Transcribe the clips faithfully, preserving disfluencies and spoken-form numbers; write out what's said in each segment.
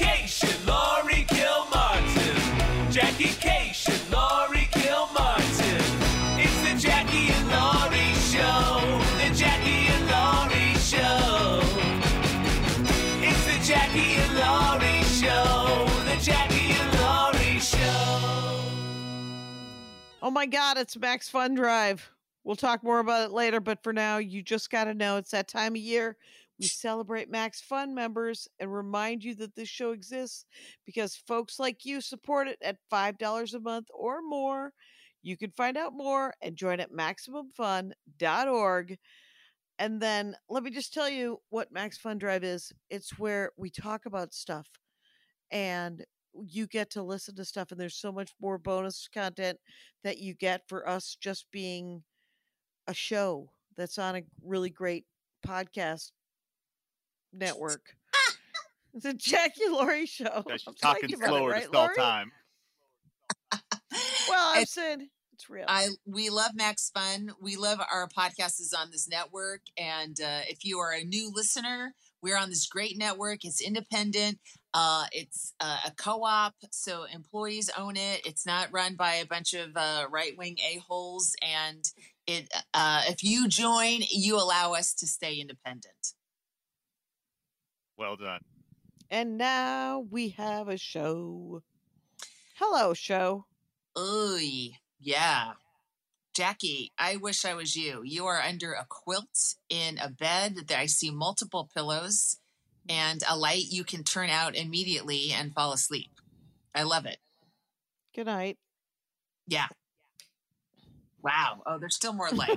Cation, Laurie Kilmartin. Jackie Cation, Laurie Kilmartin. It's the Jackie and Laurie Show. The Jackie and Laurie Show. It's the Jackie and Laurie Show. The Jackie and Laurie Show. Oh my God, it's Max Fun Drive. We'll talk more about it later, but for now, you just got to know it's that time of year. We celebrate Max Fun members and remind you that this show exists because folks like you support it at five dollars a month or more. You can find out more and join at maximum fun dot org. And then let me just tell you what Max Fun Drive is. It's where we talk about stuff and you get to listen to stuff, and there's so much more bonus content that you get for us just being a show that's on a really great podcast network. It's a Jackie Laurie Show. Yeah, she's I'm talking psyched about it, slower right, to spell Laurie? time. Well, I'm And- saying it's real. I we love Max Fun. We love our podcast is on this network. And uh, if you are a new listener, we're on this great network. It's independent. Uh, it's uh, a co-op, so employees own it. It's not run by a bunch of uh, right-wing a-holes. And it uh, if you join, you allow us to stay independent. Well done. And now we have a show. Hello, show. Oy, yeah. Jackie, I wish I was you. You are under a quilt in a bed that I see multiple pillows and a light you can turn out immediately and fall asleep. I love it. Good night. Yeah. Wow. Oh, there's still more light.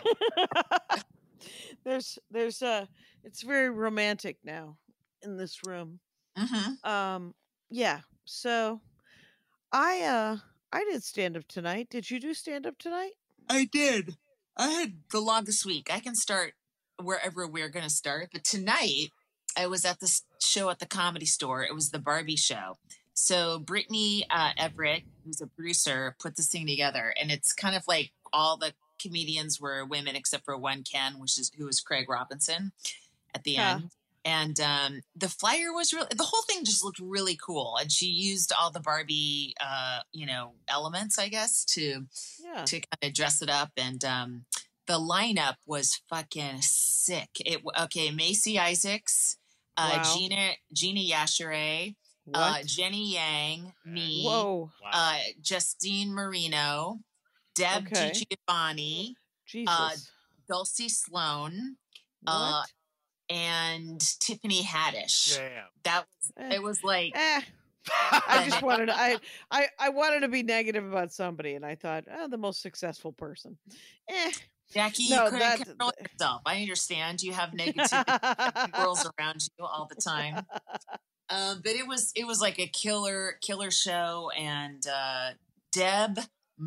there's, there's, uh, it's very romantic now in this room. Mm-hmm. Um, yeah. So I, uh, I did stand up tonight. Did you do stand up tonight? I did. I had the longest week. I can start wherever we're going to start. But tonight, I was at this show at the Comedy Store. It was the Barbie show. So Brittany uh, Everett, who's a producer, put this thing together. And it's kind of like all the comedians were women except for one Ken, which is who is Craig Robinson at the Yeah. end. And um, the flyer was really, the whole thing just looked really cool. And she used all the Barbie, uh, you know, elements, I guess, to Yeah. to kind of dress it up. And um, the lineup was fucking sick. It okay, Macy Isaacs, uh, Wow. Gina Gina Yashere, What? uh, Jenny Yang, me, Whoa. Wow. uh, Justine Marino, Deb Okay. DiGiovanni, Jesus. Dulcie Sloan, what? uh, and Tiffany Haddish. Damn. That was, Eh. it was like, Eh. I just wanted to, I, I, I wanted to be negative about somebody, and I thought, oh, the most successful person. Eh. Jackie, No, you couldn't that- control yourself. I understand you have negativity girls around you all the time. Um, but it was it was like a killer killer show, and uh, Deb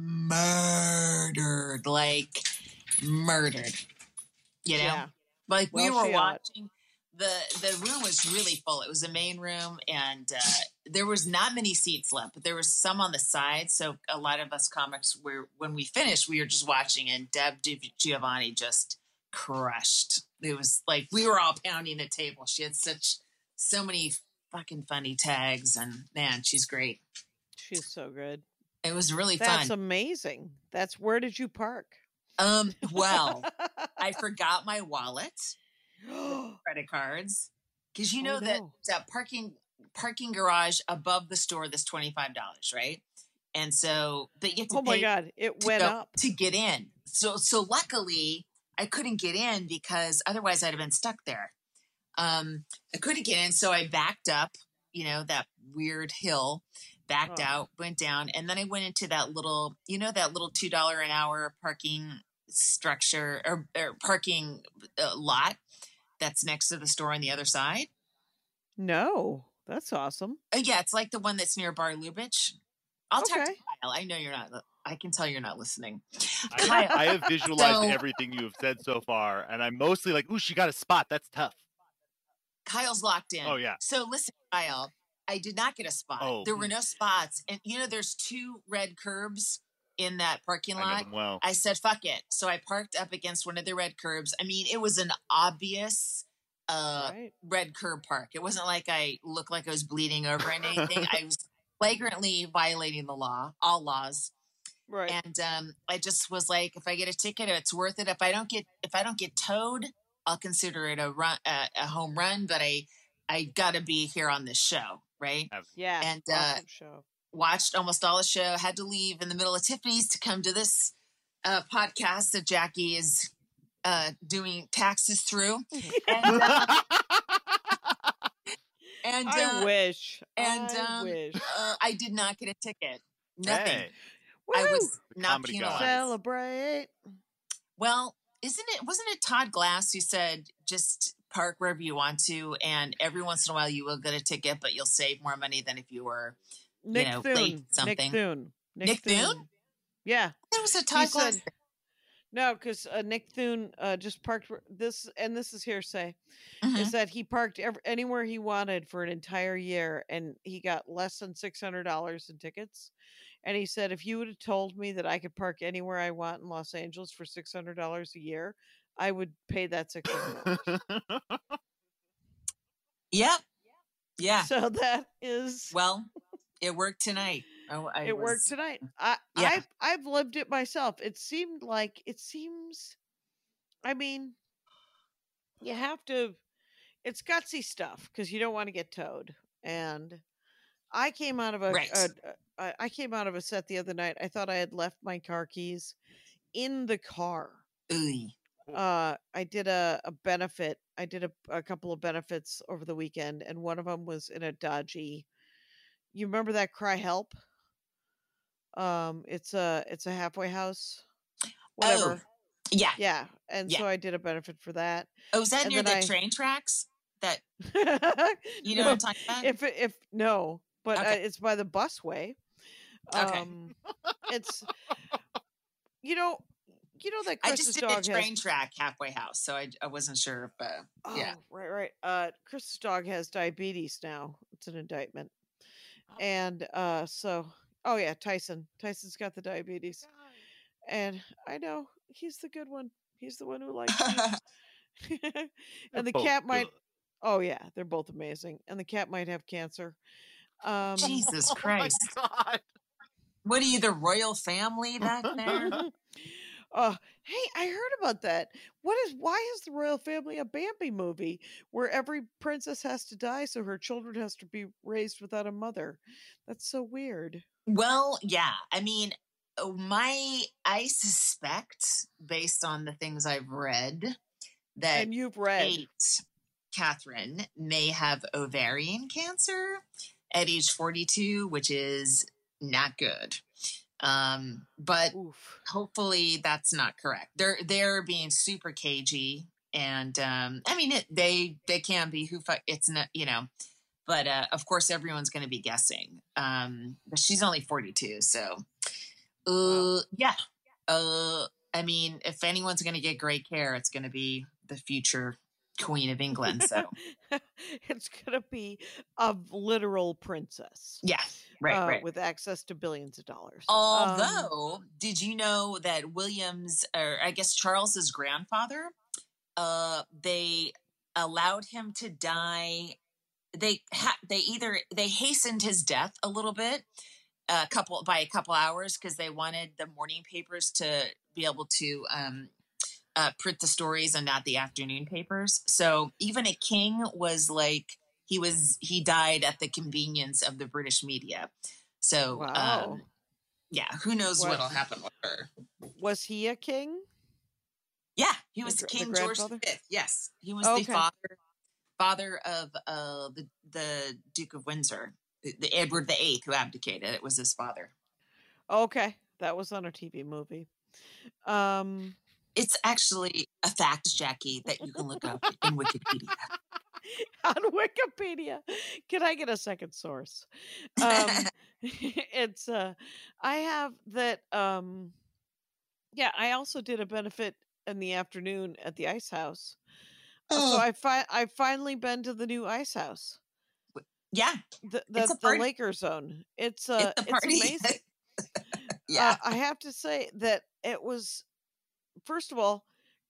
murdered, like murdered. You know, Yeah. like we Well, were she ought. watching. the The room was really full. It was a main room, and uh, there was not many seats left, but there was some on the side. So a lot of us comics were when we finished, we were just watching, and Deb Di- Giovanni just crushed. It was like we were all pounding the table. She had such so many fucking funny tags, and man, she's great. She's so good. It was really That's fun. amazing. That's where did you park? Um, well, I forgot my wallet, credit cards, because you Oh, know that no. that parking parking garage above the store that's twenty five dollars, right? And so, but you have to Oh my pay God, it to went go- up. to get in. So, so luckily, I couldn't get in because otherwise I'd have been stuck there. Um, I couldn't get in, so I backed up. You know, that weird hill, backed Oh. out, went down, and then I went into that little, you know, that little two dollar an hour parking structure or, or parking uh, lot that's next to the store on the other side. No, that's awesome. Uh, yeah, it's like the one that's near Bar Lubitsch. I'll talk to Okay. Kyle. I know you're not. I can tell you're not listening. I, I have visualized So- everything you have said so far, and I'm mostly like, ooh, she got a spot. That's tough. Kyle's locked in. Oh, yeah. So listen, Kyle, I did not get a spot. Oh. There were no spots. And you know, there's two red curbs in that parking I know lot. them well. I said, fuck it. So I parked up against one of the red curbs. I mean, it was an obvious uh, Right. red curb park. It wasn't like I looked like I was bleeding over and anything. I was flagrantly violating the law, all laws. Right. And um, I just was like, if I get a ticket, it's worth it. If I don't get, if I don't get towed, I'll consider it a run, a, a home run. But I, I gotta be here on this show, right? Yeah. And uh, awesome show. watched almost all the show. Had to leave in the middle of Tiffany's to come to this uh, podcast that Jackie is uh, doing taxes through. And, uh, and I uh, wish. and I um, wish. uh, I did not get a ticket. Nothing. Hey, I Woo! was The not comedy penalized. god. Celebrate. Well, isn't it? Wasn't it Todd Glass who said just park wherever you want to, and every once in a while you will get a ticket, but you'll save more money than if you were. Nick know, Thune. late something. Nick Thune. Nick Thune? Yeah. There was a Todd Glass. said- No, because uh, Nick Thune uh, just parked where- this, and this is hearsay, Mhm. is that he parked ev- anywhere he wanted for an entire year, and he got less than six hundred dollars in tickets. And he said, if you would have told me that I could park anywhere I want in Los Angeles for six hundred dollars a year, I would pay that six hundred dollars. Yep. Yeah. So that is, Well, it worked tonight. Oh, I it was, worked tonight. I, Yeah. I've, I've lived it myself. It seemed like, it seems, I mean, you have to, it's gutsy stuff because you don't want to get towed. And I came out of a, Right. a, a I came out of a set the other night. I thought I had left my car keys in the car. Ooh. Uh, I did a, a benefit. I did a, a couple of benefits over the weekend, and one of them was in a dodgy. You remember that Cry Help? Um, it's a it's a halfway house. Whatever. Yeah. Yeah, and Yeah. so I did a benefit for that. Oh, is that And near the then I- train tracks? That you know No, what I'm talking about? if if no, but uh, Okay. it's by the busway. Okay. Um, it's you know you know that I Chris's just did dog a train has track halfway house, so I, I wasn't sure if uh, oh, yeah. right right uh Chris's dog has diabetes now. It's an indictment, and uh so oh yeah Tyson Tyson's got the diabetes, and I know he's the good one. He's the one who likes me. And the Both cat might. good. Oh yeah, they're both amazing, and the cat might have cancer. Um, Jesus Oh my Christ! God. What are you, the royal family back there? uh, hey, I heard about that. What is? Why is the royal family a Bambi movie where every princess has to die, so her children has to be raised without a mother? That's so weird. Well, yeah. I mean, uh, my I suspect, based on the things I've read, that And you've read. Kate, Catherine, may have ovarian cancer at age forty-two, which is not good. Um, but Oof. hopefully that's not correct. They're they're being super cagey, and um, I mean it, they they can be. Who fu- it's not, you know. But uh, of course, everyone's going to be guessing. Um, but she's only forty-two, so uh, Wow. yeah. Uh, I mean, if anyone's going to get great care, it's going to be the future Queen of England. So It's gonna be a literal princess. yeah, right, uh, right. With access to billions of dollars. Um, Although, did you know that William's, or I guess Charles's grandfather, uh, they allowed him to die. They ha- they either they hastened his death a little bit, a couple by a couple hours, because they wanted the morning papers to be able to um, uh, print the stories and not the afternoon papers. So even a king was like he was he died at the convenience of the British media. So Wow. um, yeah, who knows What- what'll happen with her? Was he a king? Yeah, he The was gr- the King George the grandfather? Fifth. Yes, he was Okay. the father father of uh, the the Duke of Windsor, the, the Edward the Eighth, who abdicated. It was his father. Okay, that was on a T V movie. Um, It's actually a fact, Jackie, that you can look up in Wikipedia. on Wikipedia, can I get a second source? Um, it's uh, I have that. Um, yeah, I also did a benefit in the afternoon at the Ice House. Uh, So Oh. I fi- I've finally been to the new Ice House, Yeah, the the, It's a the party. Laker zone. It's uh, it's a it's party. amazing. yeah. Uh, I have to say that it was, first of all,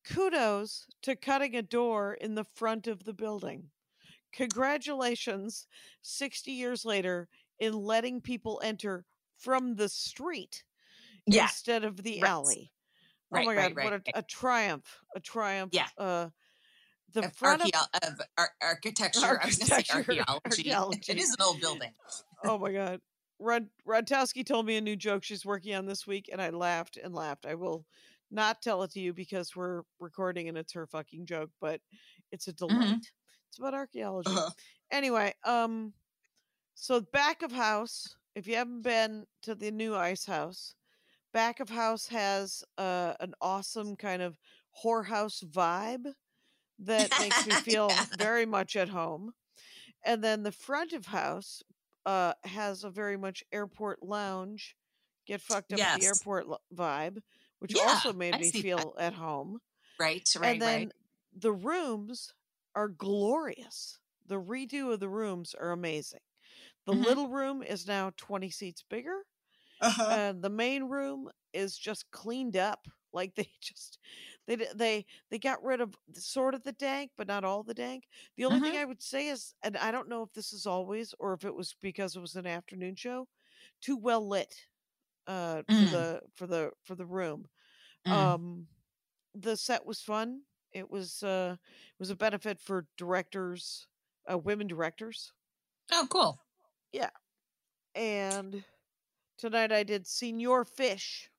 kudos to cutting a door in the front of the building. Congratulations, sixty years later, in letting people enter from the street Yeah. instead of the Right. alley. Oh Right, my right, God, right, what a, right. a triumph. A triumph. Yeah. Uh, the Of, front archeo- of of ar- architecture. I was going to say architecture. archaeology. archaeology. It is an old building. Oh my God. Rod Rodtowski told me a new joke she's working on this week, and I laughed and laughed. I will not tell it to you because we're recording and it's her fucking joke, but it's a delight. Mhm. It's about archaeology. Uh-huh. Anyway, um, so back of house, if you haven't been to the new ice house, back of house has uh, an awesome kind of whorehouse vibe that makes me feel Yeah. very much at home. And then the front of house uh, has a very much airport lounge, get fucked up at the Yes. airport lo- vibe, which Yeah, also made I me see that. feel at home. Right, right, And then right. the rooms are glorious. The redo of the rooms are amazing. The Mhm. little room is now twenty seats bigger. Uh-huh. And the main room is just cleaned up. Like they just they d- they they got rid of the- sort of the dank, but not all the dank. The only thing Mhm. I would say is, and I don't know if this is always or if it was because it was an afternoon show, too well lit uh for Mm, the for the for the room. mm. Um the set was fun. It was uh it was a benefit for directors, uh women directors. Oh, cool. Yeah. And tonight I did Senior Fish.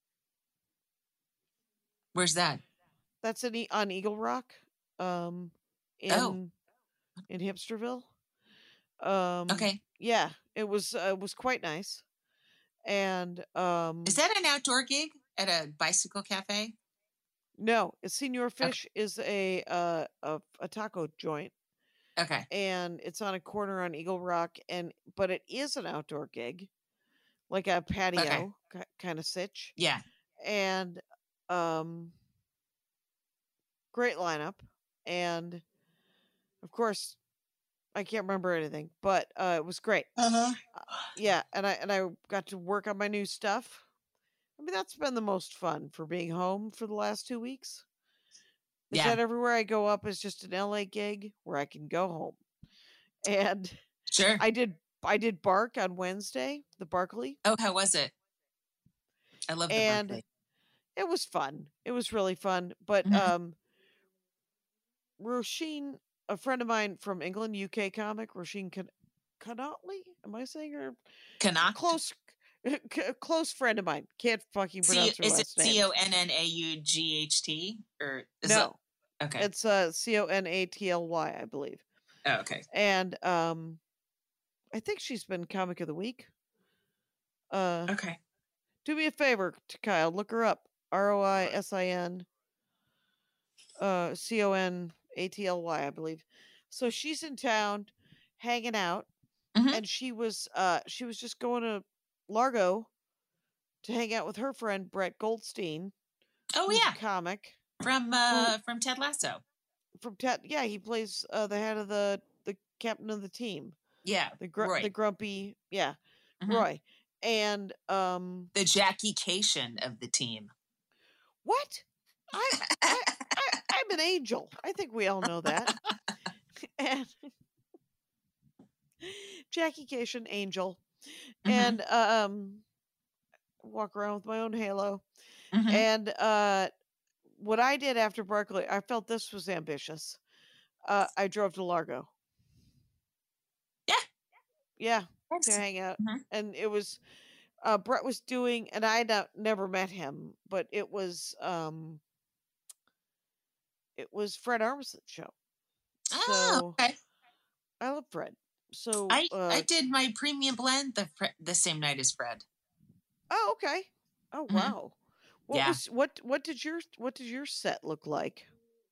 Where's that? That's in, E- on Eagle Rock, um, Oh, in in Hipsterville. Um, okay. yeah, it was uh, it was quite nice, and um, Is that an outdoor gig at a bicycle cafe? no, Senior Okay. Fish is a uh a, a taco joint, Okay. and it's on a corner on Eagle Rock, and but it is an outdoor gig, like a Okay. patio ki kind of sitch, Yeah. and um, great lineup, and of course I can't remember anything, but uh, it was great. Uh-huh. Uh, yeah, and I and I got to work on my new stuff. I mean, that's been the most fun for being home for the last two weeks. Is Yeah. that everywhere I go up is just an L A gig where I can go home. And Sure. I did I did Bark on Wednesday, the Barkley, Oh, how was it? I love the and Berkeley. it was fun. It was really fun. But Mhm. um, Roisin, a friend of mine from England, U K comic, Roisin Can- Canotley, am I saying her? Connaught? Close, c- close friend of mine. Can't fucking C- pronounce her is it last name. C O N N A U G H T? Or is No, it? Okay. it's uh C O N A T L Y, I believe. Oh, okay. And um, I think she's been comic of the week. Uh, Okay. do me a favor, t- Kyle, look her up. R O I S I N uh C O N A T L Y, I believe. So she's in town hanging out, Mhm. and she was uh she was just going to Largo to hang out with her friend Brett Goldstein, Oh, who's yeah. a comic From who uh from Ted Lasso. from Ted. Yeah, he plays uh, the head of the the captain of the team, Yeah. the gr- Roy. the grumpy, yeah, Mhm. Roy. And um, The Jackie Cation of the team. what? I I, I I'm an angel. I think we all know that. And Jackie Cation, angel, Mhm. and um, walk around with my own halo. Mhm. And uh, what I did after Berkeley, I felt this was ambitious. Uh, I drove to Largo. Yeah. Yeah, to Yes. hang out, Mhm. and it was uh, Brett was doing, and I had never met him, but it was um, it was Fred Armisen's show. Oh, So okay. I love Fred. So I I uh, did my premium blend the fr- the same night as Fred. oh okay. Oh Mhm. wow. What Yeah. was what what did your what did your set look like?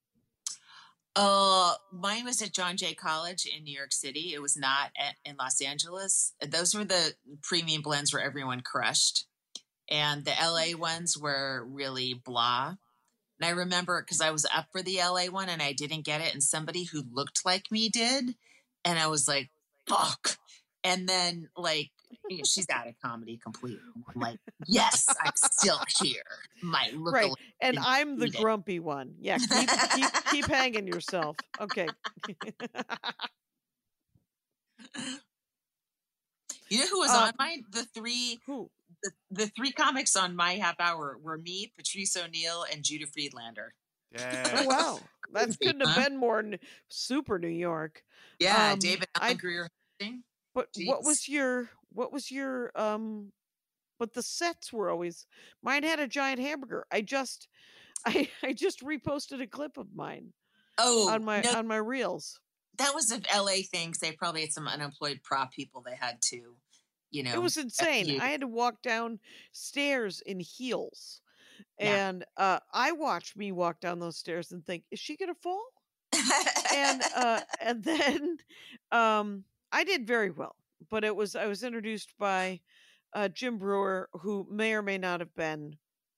Uh, mine was at John Jay College in New York City. It was not at, in Los Angeles. Those were the premium blends where everyone crushed. And the L A ones were really blah. And I remember because I was up for the L A one and I didn't get it. And somebody who looked like me did. And I was like, fuck. And then like you know, she's out of comedy completely. I'm like, yes, I'm still here. My look Right. a And little I'm the defeated. grumpy one. Yeah, keep keep keep hanging yourself. Okay. You know who was Um, on mine? The three Who? the, the three comics on my half hour were me, Patrice O'Neill, and Judah Friedlander. Oh Yeah. wow. That Crazy, couldn't have huh? been more n- super New York. Yeah, Um David I Allen Greer hosting. but what Jeez. was your what was your um but the sets were always mine had a giant hamburger. I just I I just reposted a clip of mine Oh, on my no, on my reels. that was of L A things. They probably had some unemployed prop people they had to, you know. It was insane. you. I had to walk down stairs in heels. Yeah. And uh I watched me walk down those stairs and think, is she gonna fall? And uh and then um I did very well. But it was I was introduced by uh Jim Brewer, who may or may not have been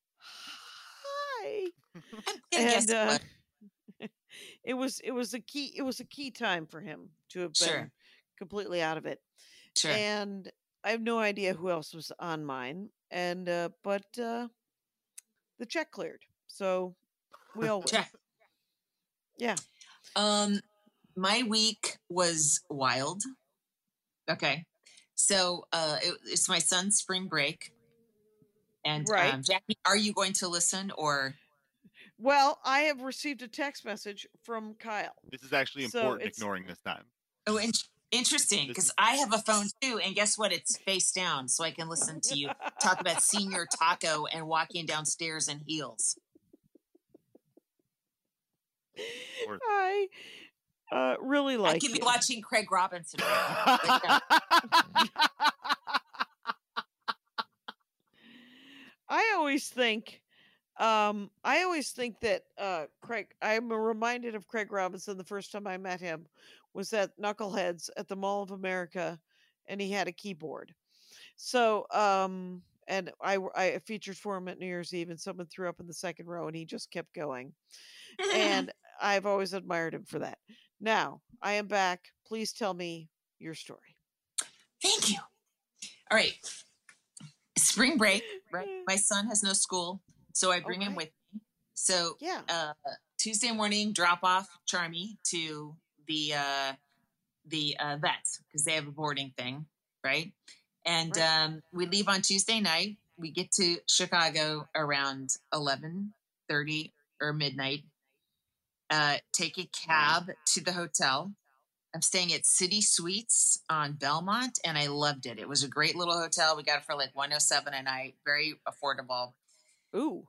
hi. I'm gonna guess And it uh was. it was it was a key it was a key time for him to have been Sure. completely out of it. Sure. And I have no idea who else was on mine. And uh but uh the check cleared. So we all win. Sure. Yeah. Um, my week was wild. Okay. So uh it, it's my son's spring break. And Right. um Jackie, are you going to listen or Well, I have received a text message from Kyle. This is actually So important it's- ignoring this time. oh in- interesting This because is- I have a phone too, and guess what? It's face down, so I can listen to you talk about senior taco and walking downstairs in heels. Or- I uh, really like I could be you. watching Craig Robinson. Right now. Like, uh, I always think, um, I always think that uh, Craig. I'm reminded of Craig Robinson. The first time I met him was at Knuckleheads at the Mall of America, and he had a keyboard. So, um, and I w- I featured for him at New Year's Eve, and someone threw up in the second row, and he just kept going. And I've always admired him for that. Now I am back. Please tell me your story. Thank you. All right. Spring break, right? My son has no school, so I bring him Alright. with me. So Yeah. uh, Tuesday morning, drop off Charmy to the uh, the uh, vets because they have a boarding thing, right? And Right. um, we leave on Tuesday night. We get to Chicago around eleven thirty or midnight. Uh, take a cab to the hotel. I'm staying at City Suites on Belmont, and I loved it. It was a great little hotel. We got it for like one oh seven a night, very affordable. Ooh.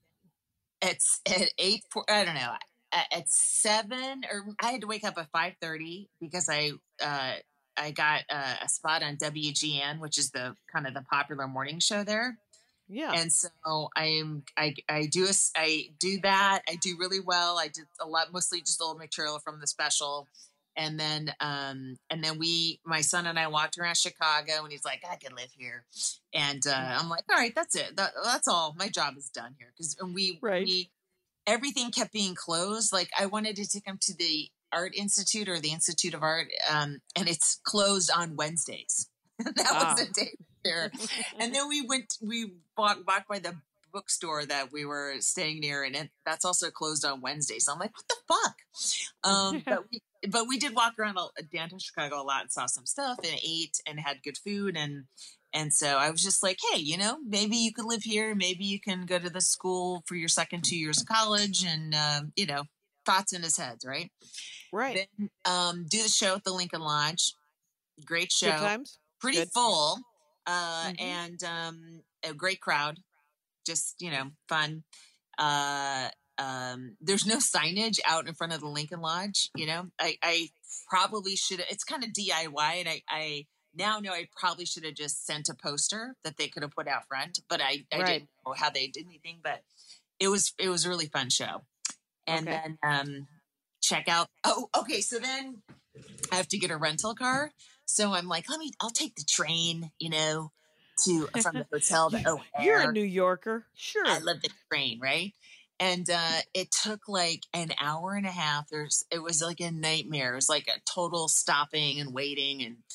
It's at eight. Four, I don't know. At, at seven, or I had to wake up at five thirty because I uh, I got uh, a spot on W G N, which is the kind of the popular morning show there. Yeah. And so I'm I I do a, I do that. I do really well. I did a lot, mostly just old material from the special. And then, um, and then we, my son and I walked around Chicago, and he's like, "I can live here," and uh, I'm like, "All right, that's it. That, that's all. My job is done here." Because we, Right. we, everything kept being closed. Like I wanted to take him to the Art Institute or the Institute of Art, um, and it's closed on Wednesdays. that Ah. was the day there. And then we went, we walked, walked by the bookstore that we were staying near, and it, that's also closed on Wednesdays. So I'm like, what the fuck? Um, but we, but we did walk around a- downtown Chicago a lot and saw some stuff and ate and had good food. And, and so I was just like, hey, you know, maybe you could live here. Maybe you can go to the school for your second two years of college, and, um, you know, thoughts in his head. Right. Right. Then, um, do the show at the Lincoln Lodge. Great show. Good times. Pretty Good. full. Uh, Mhm. and, um, a great crowd. Just, you know, fun. Uh, um, there's no signage out in front of the Lincoln Lodge. You know, I, I probably should have, it's kind of D I Y, and I, I now know I probably should have just sent a poster that they could have put out front, but I, I Right. didn't know how they did anything, but it was, it was a really fun show. And Okay. then, um, check out. Oh, okay. So then I have to get a rental car. So I'm like, let me, I'll take the train, you know, to, from the hotel to O'Hare. You're a New Yorker. Sure. I love the train, right? And uh, it took like an hour and a half. There's, it was like a nightmare. It was like a total stopping and waiting. And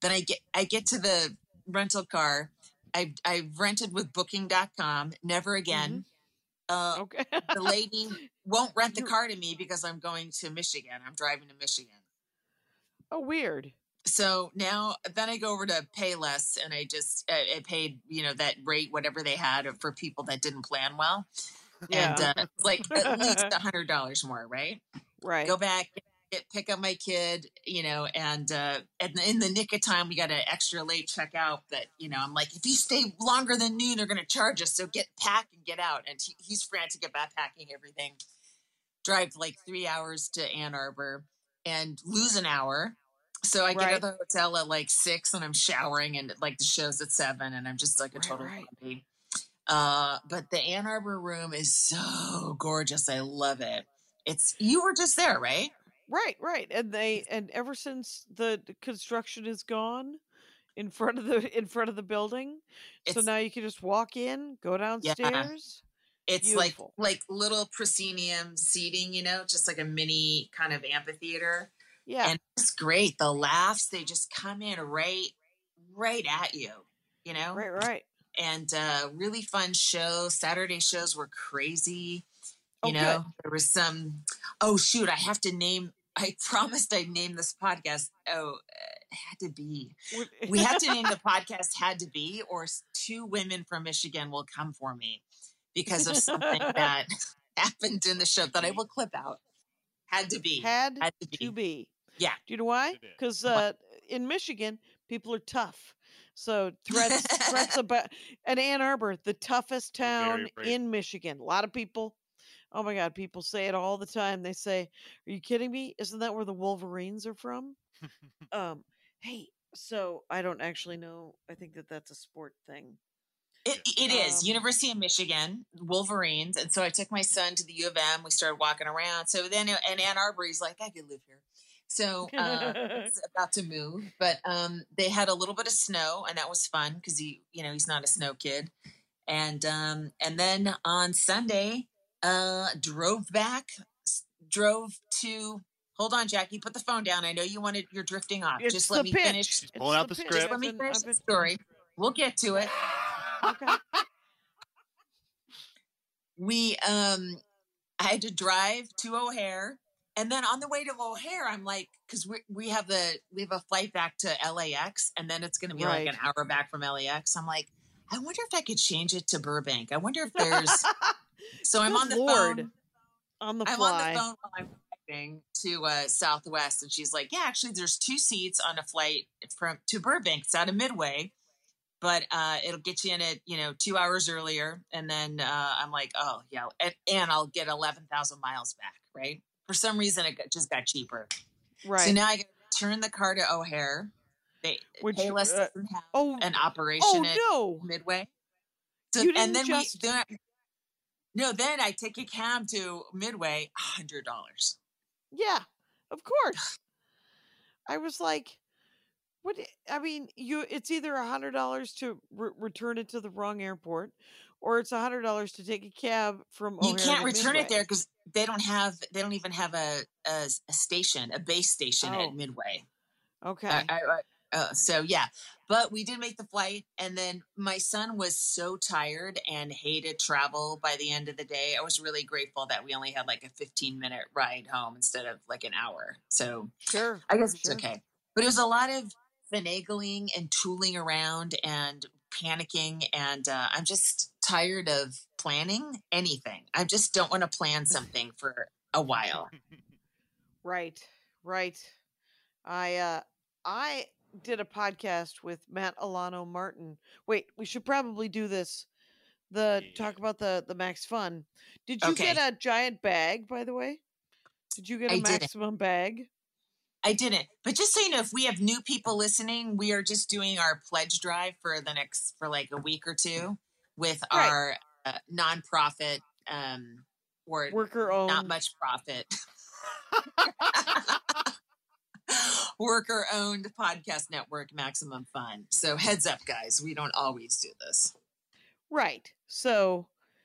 Then I get I get to the rental car. I I rented with booking dot com. Never again. Uh, Okay. the lady won't rent the You- car to me because I'm going to Michigan. I'm driving to Michigan. Oh, weird. So now, then I go over to Payless, and I just I, I paid you know that rate, whatever they had for people that didn't plan well, and Yeah. uh, it's like at least a hundred dollars more, right? Right. Go back, get, pick up my kid, you know, and uh, and in the nick of time, we got an extra late checkout. That you know, I'm like, if you stay longer than noon, they're going to charge us. So get pack and get out. And he, he's frantic about packing everything. Drive like three hours to Ann Arbor and lose an hour. So I get Right. to the hotel at like six, and I'm showering, and like the show's at seven, and I'm just like a Right, total right. zombie. Uh, but the Ann Arbor room is so gorgeous. I love it. It's you were just there, right? Right, right. And they and ever since the, the construction is gone in front of the in front of the building, so It's now you can just walk in, go downstairs. it's Beautiful. like like little proscenium seating, you know, just like a mini kind of amphitheater. Yeah. And it's great. The laughs, they just come in right right at you, you know? Right, right. And uh really fun show. Saturday shows were crazy. You Oh, know, good. there was some oh shoot, I have to name I promised I'd name this podcast. Oh, it had to be. Would- We have to name the podcast Had to Be, or s- two women from Michigan will come for me because of something that happened in the show that I will clip out. Had to be. had Had to be. to be. Yeah. Do you know why? It is. Because uh, in Michigan, people are tough. So threats, threats about and Ann Arbor, the toughest We're very town afraid. in Michigan. A lot of people. Oh my God, people say it all the time. They say, "Are you kidding me? Isn't that where the Wolverines are from?" um, hey, so I don't actually know. I think that that's a sport thing. It, it is Um, University of Michigan Wolverines, and so I took my son to the U of M. We started walking around. So then in Ann Arbor, he's like, I could live here. So uh, it's about to move, but um, they had a little bit of snow, and that was fun because he, you know, he's not a snow kid. And um, and then on Sunday, uh, drove back, s- drove to. Hold on, Jackie, put the phone down. I know you wanted. You're drifting off. It's Just the let me pitch. finish. It's pulling out the pitch. script. Let me I've been- finish I've the been- story. We'll get to it. Okay. We um I had to drive to O'Hare, and then on the way to O'Hare, I'm like, because we we have the we have a flight back to L A X, and then it's going to be like Right. an hour back from L A X. I'm like, I wonder if I could change it to Burbank. I wonder if there's. So I'm Good on the Lord. phone. On the I'm fly. on the phone while I'm driving to uh, Southwest, and she's like, "Yeah, actually, there's two seats on a flight from to Burbank. It's out of Midway, but uh, it'll get you in it, you know, two hours earlier." And then uh, I'm like, "Oh yeah," and, and I'll get eleven thousand miles back. Right? For some reason, it got, just got cheaper. Right. So now I got to turn the car to O'Hare. They Which, Payless uh, doesn't have oh, an operation oh at no. Midway. So You and didn't then just- we then, no, then I take a cab to Midway, a hundred dollars. Yeah, of course. I was like, what? I mean, you. It's either a hundred dollars to re- return it to the wrong airport, or it's a hundred dollars to take a cab from. You O'Hare can't to return it Midway. there because they don't have they don't even have a a, a station, a base station Oh. at Midway. Okay. I, I, I- uh, so yeah, but we did make the flight, and then my son was so tired and hated travel by the end of the day. I was really grateful that we only had like a fifteen minute ride home instead of like an hour. So Sure. I guess it's sure. okay. But it was a lot of finagling and tooling around and panicking, and uh, I'm just tired of planning anything. I just don't want to plan something for a while. Right. Right. I uh I did a podcast with Matt Alano Martin. Wait, we should probably do this. The talk about the the Max Fun. Did you Okay. get a giant bag, by the way? Did you get a I didn't. maximum bag? I didn't. But just so you know, if we have new people listening, we are just doing our pledge drive for the next, for like a week or two with Right. our uh, nonprofit um, or Worker owned. not much profit. Worker owned podcast network, Maximum Fun. So heads up, guys, we don't always do this. Right. So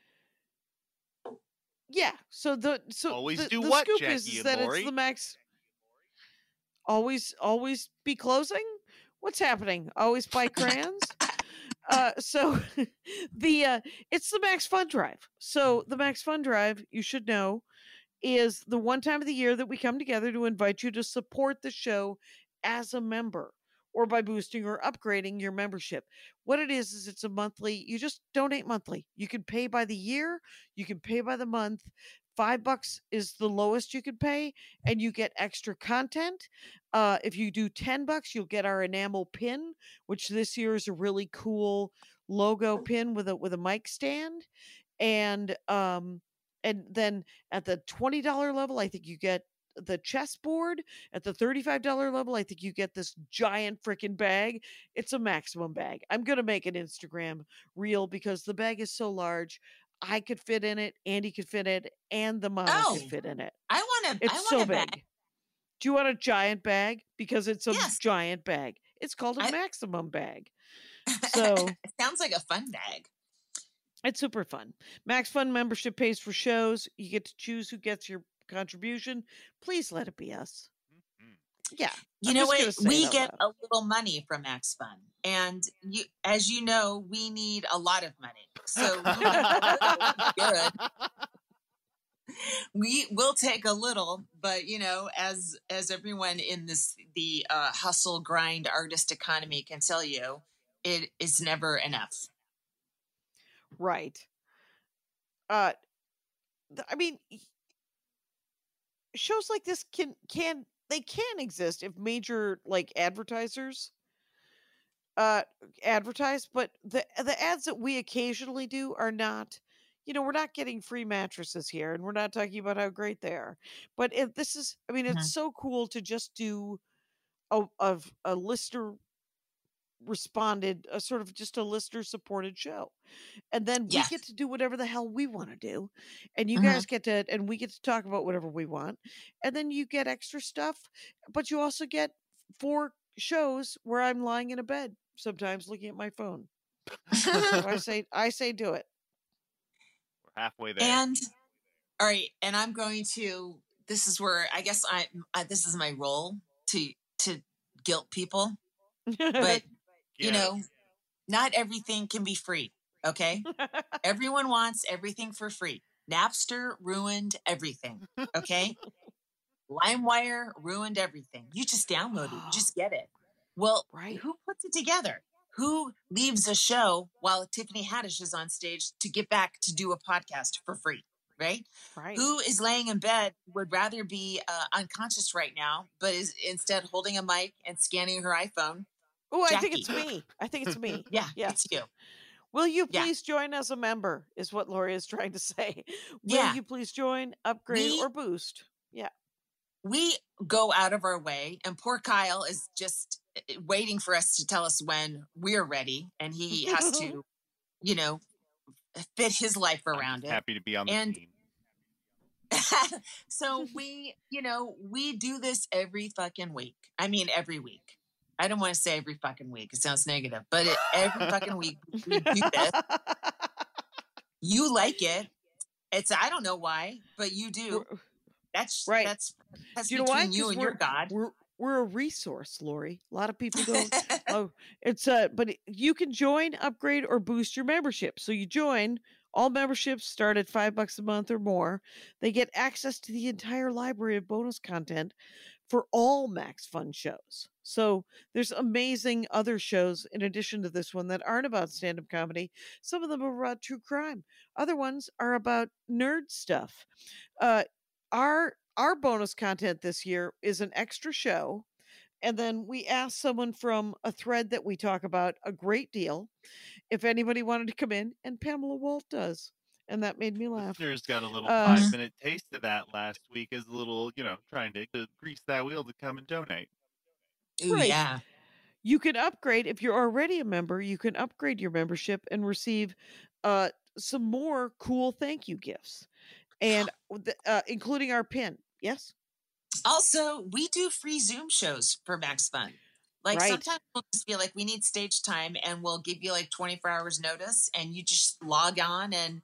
yeah. So the so Always the, do the what, scoop is, Jackie is and that Lori? it's the max. Always always be closing, What's happening? Always buy crayons? Uh, so the uh, it's the Max Fun Drive. So the Max Fun Drive, you should know, is the one time of the year that we come together to invite you to support the show as a member or by boosting or upgrading your membership. What it is is it's a monthly, you just donate monthly. You can pay by the year, you can pay by the month. Five bucks is the lowest you could pay, and you get extra content. Uh, if you do ten bucks, you'll get our enamel pin, which this year is a really cool logo pin with a with a mic stand. And um, and then at the twenty dollar level, I think you get the chessboard. At the thirty-five dollar level, I think you get this giant freaking bag. It's a maximum bag. I'm going to make an Instagram reel because the bag is so large. I could fit in it, Andy could fit in it, and the mama Oh, could fit in it. I want to. I It's want so a big. bag. Do you want a giant bag? Because it's a Yes. giant bag. It's called a I- maximum bag. So It sounds like a fun bag. it's super fun. Max Fun membership pays for shows. You get to choose who gets your contribution. Please let it be us. Mhm. Yeah. You I'm know just gonna what? say it We out get loud. a little money from Max Fun, and you, as you know, we need a lot of money. So we need a little good. We will take a little, but you know, as as everyone in this the uh, hustle grind artist economy can tell you, it is never enough. Right. Uh th- I mean, y- shows like this can can they can exist if major like advertisers uh advertise, but the the ads that we occasionally do are not, you know, we're not getting free mattresses here, and we're not talking about how great they are. But if this is, I mean, Mhm. it's so cool to just do a of a listener responded, a sort of just a listener supported show, and then we Yes. get to do whatever the hell we want to do, and you Mhm. guys get to, and we get to talk about whatever we want, and then you get extra stuff, but you also get four shows where I'm lying in a bed sometimes looking at my phone. So I say, I say, do it. We're halfway there. And all right, and I'm going to. This is where I guess I, I this is my role to to guilt people, but you Get know, not everything can be free. Okay, everyone wants everything for free. Napster ruined everything. Okay, LimeWire ruined everything. You just download it, you just get it. Well, Right. who puts it together? Who leaves a show while Tiffany Haddish is on stage to get back to do a podcast for free? Right? Right. Who is laying in bed, would rather be uh, unconscious right now, but is instead holding a mic and scanning her iPhone? Oh, I think Jackie. it's me. I think it's me. Yeah, Yes. it's you. Will you Yeah. please join as a member? Is what Lori is trying to say. Will Yeah. you please join, upgrade, We- or boost? Yeah. We go out of our way, and poor Kyle is just uh, waiting for us to tell us when we're ready, and he has to, you know, fit his life I'm around just it. happy to be on the And- team. So we, you know, we do this every fucking week. I mean, every week. I don't want to say every fucking week. It sounds negative, but it, every fucking week we do this. You like it. It's, I don't know why, but you do. We're- That's Right. That's that's Do you know why? between you 'Cause and we're, your God. We're we're a resource, Lori. A lot of people don't. Oh, it's uh, but it- you can join, upgrade, or boost your membership. So you join. All memberships start at five bucks a month or more. They get access to the entire library of bonus content for all Max Fun shows. So there's amazing other shows in addition to this one that aren't about stand-up comedy. Some of them are about true crime. Other ones are about nerd stuff. Uh, our our bonus content this year is an extra show, and then we asked someone from a thread that we talk about a great deal if anybody wanted to come in, and Pamela Walt does, and that made me laugh. Listeners got a little Uh, five minute taste of that last week as a little, you know, trying to, to grease that wheel to come and donate. Ooh, Right. yeah. You can upgrade if you're already a member. You can upgrade your membership and receive uh, some more cool thank you gifts, and the, uh, including our pin. Yes, Also, we do free Zoom shows for Max Fun. Like Right. sometimes we'll just be like, we need stage time, and we'll give you like twenty-four hours notice, and you just log on and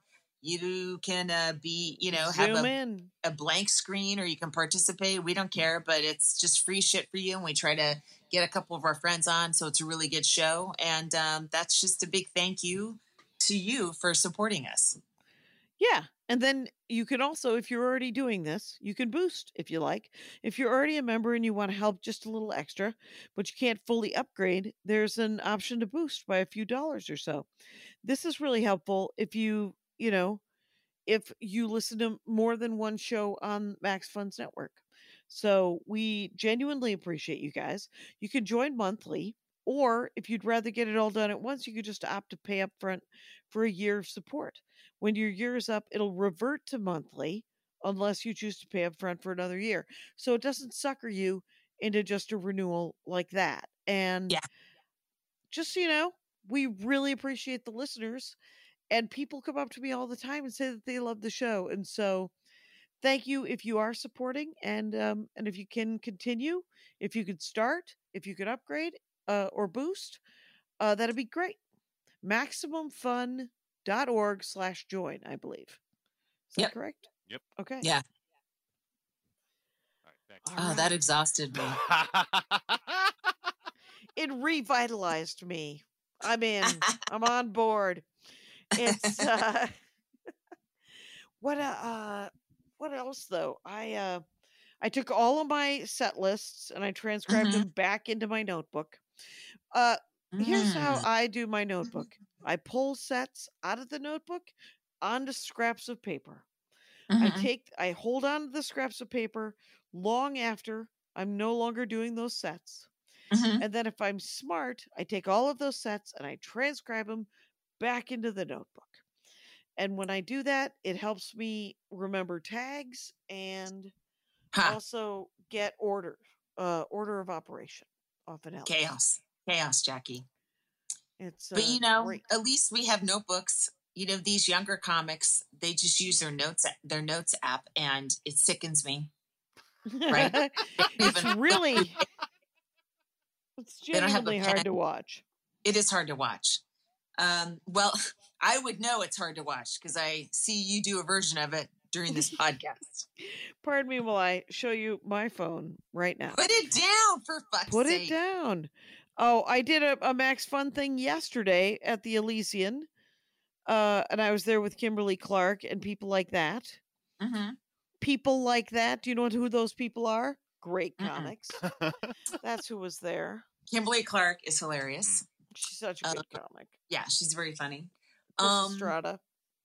You can uh, be, you know, have Zoom a, in. a blank screen, or you can participate. We don't care, but it's just free shit for you. And we try to get a couple of our friends on. So it's a really good show. And um, that's just a big thank you to you for supporting us. Yeah. And then you can also, if you're already doing this, you can boost if you like. If you're already a member and you want to help just a little extra, but you can't fully upgrade, there's an option to boost by a few dollars or so. This is really helpful if you, you know, if you listen to more than one show on Max Funds Network. So we genuinely appreciate you guys. You can join monthly, or if you'd rather get it all done at once, you could just opt to pay up front for a year of support. When your year is up, it'll revert to monthly unless you choose to pay up front for another year. So it doesn't sucker you into just a renewal like that. And Yeah. just so you know, we really appreciate the listeners. And people come up to me all the time and say that they love the show. And so thank you if you are supporting, and um, and if you can continue, if you could start, if you could upgrade uh, or boost, uh, that'd be great. MaximumFun.org slash join, I believe. Is that Yep. correct? Yep. Okay. Yeah. All right, thanks. All Oh, right. that exhausted me. It revitalized me. I'm in. I'm on board. It's uh what uh, uh what else though? I uh I took all of my set lists and I transcribed Mhm. them back into my notebook. Uh here's how Mm. I do my notebook. I pull sets out of the notebook onto scraps of paper. I Mhm. take I hold on to the scraps of paper long after I'm no longer doing those sets. Mhm. And then if I'm smart, I take all of those sets and I transcribe them back into the notebook. And when I do that, it helps me remember tags and Ha. also get order, uh, order of operation. Often helps. Chaos. Chaos, Jackie. It's uh, But you know, great. at least we have notebooks. You know, these younger comics, they just use their notes their notes app, and it sickens me. Right? It's Even really, it's They don't have a genuinely hard pen. to watch. It is hard to watch. Um, well, I would know it's hard to watch because I see you do a version of it during this podcast. Pardon me while I show you my phone right now. Put it down, for fuck's Put sake. it down. Oh, I did a, a Max Fun thing yesterday at the Elysian. Uh, and I was there with Kimberly Clark and people like that. Mm-hmm. People like that. Do you know who those people are? Great Mm-mm. comics. That's who was there. Kimberly Clark is hilarious. She's such a good comic. Yeah, she's very funny. Chris Um, Estrada.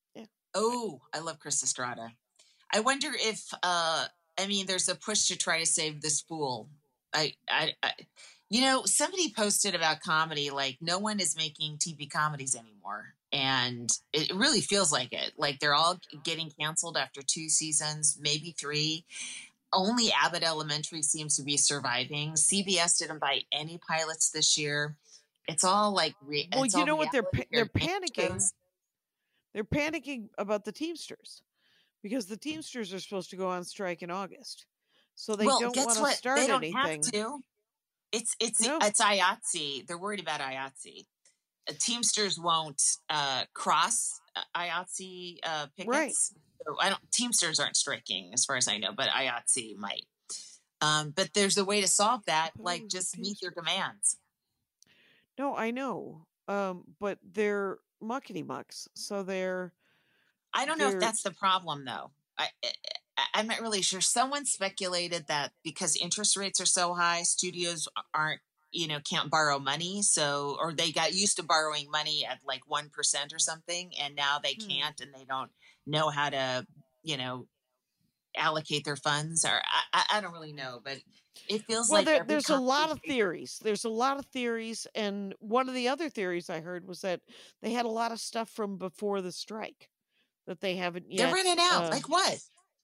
Oh, I love Chris Estrada. I wonder if, uh, I mean, there's a push to try to save this fool. I, I, I, you know, somebody posted about comedy, like no one is making T V comedies anymore. And it really feels like it. Like they're all getting canceled after two seasons, maybe three. Only Abbott Elementary seems to be surviving. C B S didn't buy any pilots this year. It's all like, re- Well, it's you all know what? They're reality pa- they're or game panicking. shows. They're panicking about the Teamsters because the Teamsters are supposed to go on strike in August, so they Well, don't guess want to what? start They don't anything. have to. It's it's No. it's I A T S E. They're worried about I A T S E. Uh, Teamsters won't uh, cross uh, I A T S E uh, pickets. Right. So I don't. Teamsters aren't striking, as far as I know, but I A T S E might. Um, but there's a way to solve that. Suppose Like the just meet their Teamsters. demands. No, I know, um, but they're muckety mucks, so they're I don't know if They're- that's the problem, though. I, I I'm not really sure. Someone speculated that because interest rates are so high, studios aren't, you know, can't borrow money. So, or they got used to borrowing money at like one percent or something, and now they Hmm. can't, and they don't know how to, you know, allocate their funds. Or I, I, I don't really know, but it feels well, like there, every there's a lot of conversation- theories. There's a lot of theories, and one of the other theories I heard was that they had a lot of stuff from before the strike that they haven't yet. They're running out. uh, like what?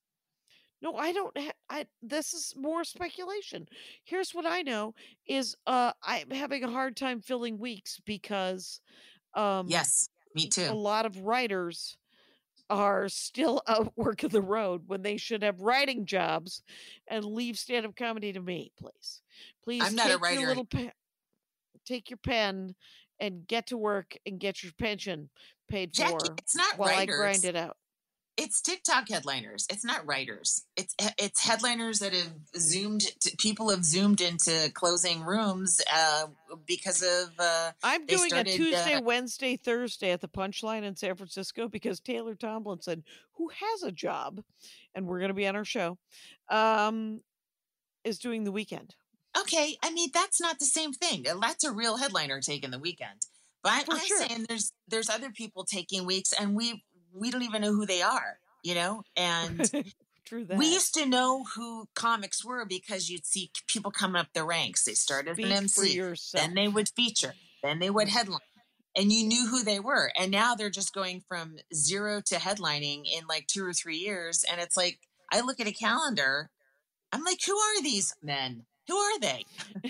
No, I don't. Ha- I this is more speculation. Here's what I know: is uh, I'm having a hard time filling weeks because um, Yes, me a too. lot of writers are still out working the road when they should have writing jobs and leave stand-up comedy to me, please. Please I'm not a take writer. your little pen, take your pen and get to work and get your pension paid Jackie, for it's not while writers. I grind it out. It's TikTok headliners. It's not writers. It's it's headliners that have zoomed. To, people have zoomed into closing rooms uh, because of. Uh, I'm they doing started, a Tuesday, uh, Wednesday, Thursday at the Punchline in San Francisco because Taylor Tomlinson, who has a job, and we're going to be on our show, um, is doing the weekend. Okay, I mean that's not the same thing. That's a real headliner taking the weekend. But I, For I'm sure. saying there's there's other people taking weeks, and we we don't even know who they are, you know. And True that. we used to know who comics were because you'd see people coming up the ranks. They started as Speak an M for C, yourself. then they would feature, then they would headline, and you knew who they were. And now they're just going from zero to headlining in like two or three years. And it's like I look at a calendar, I'm like, who are these men? Who are they?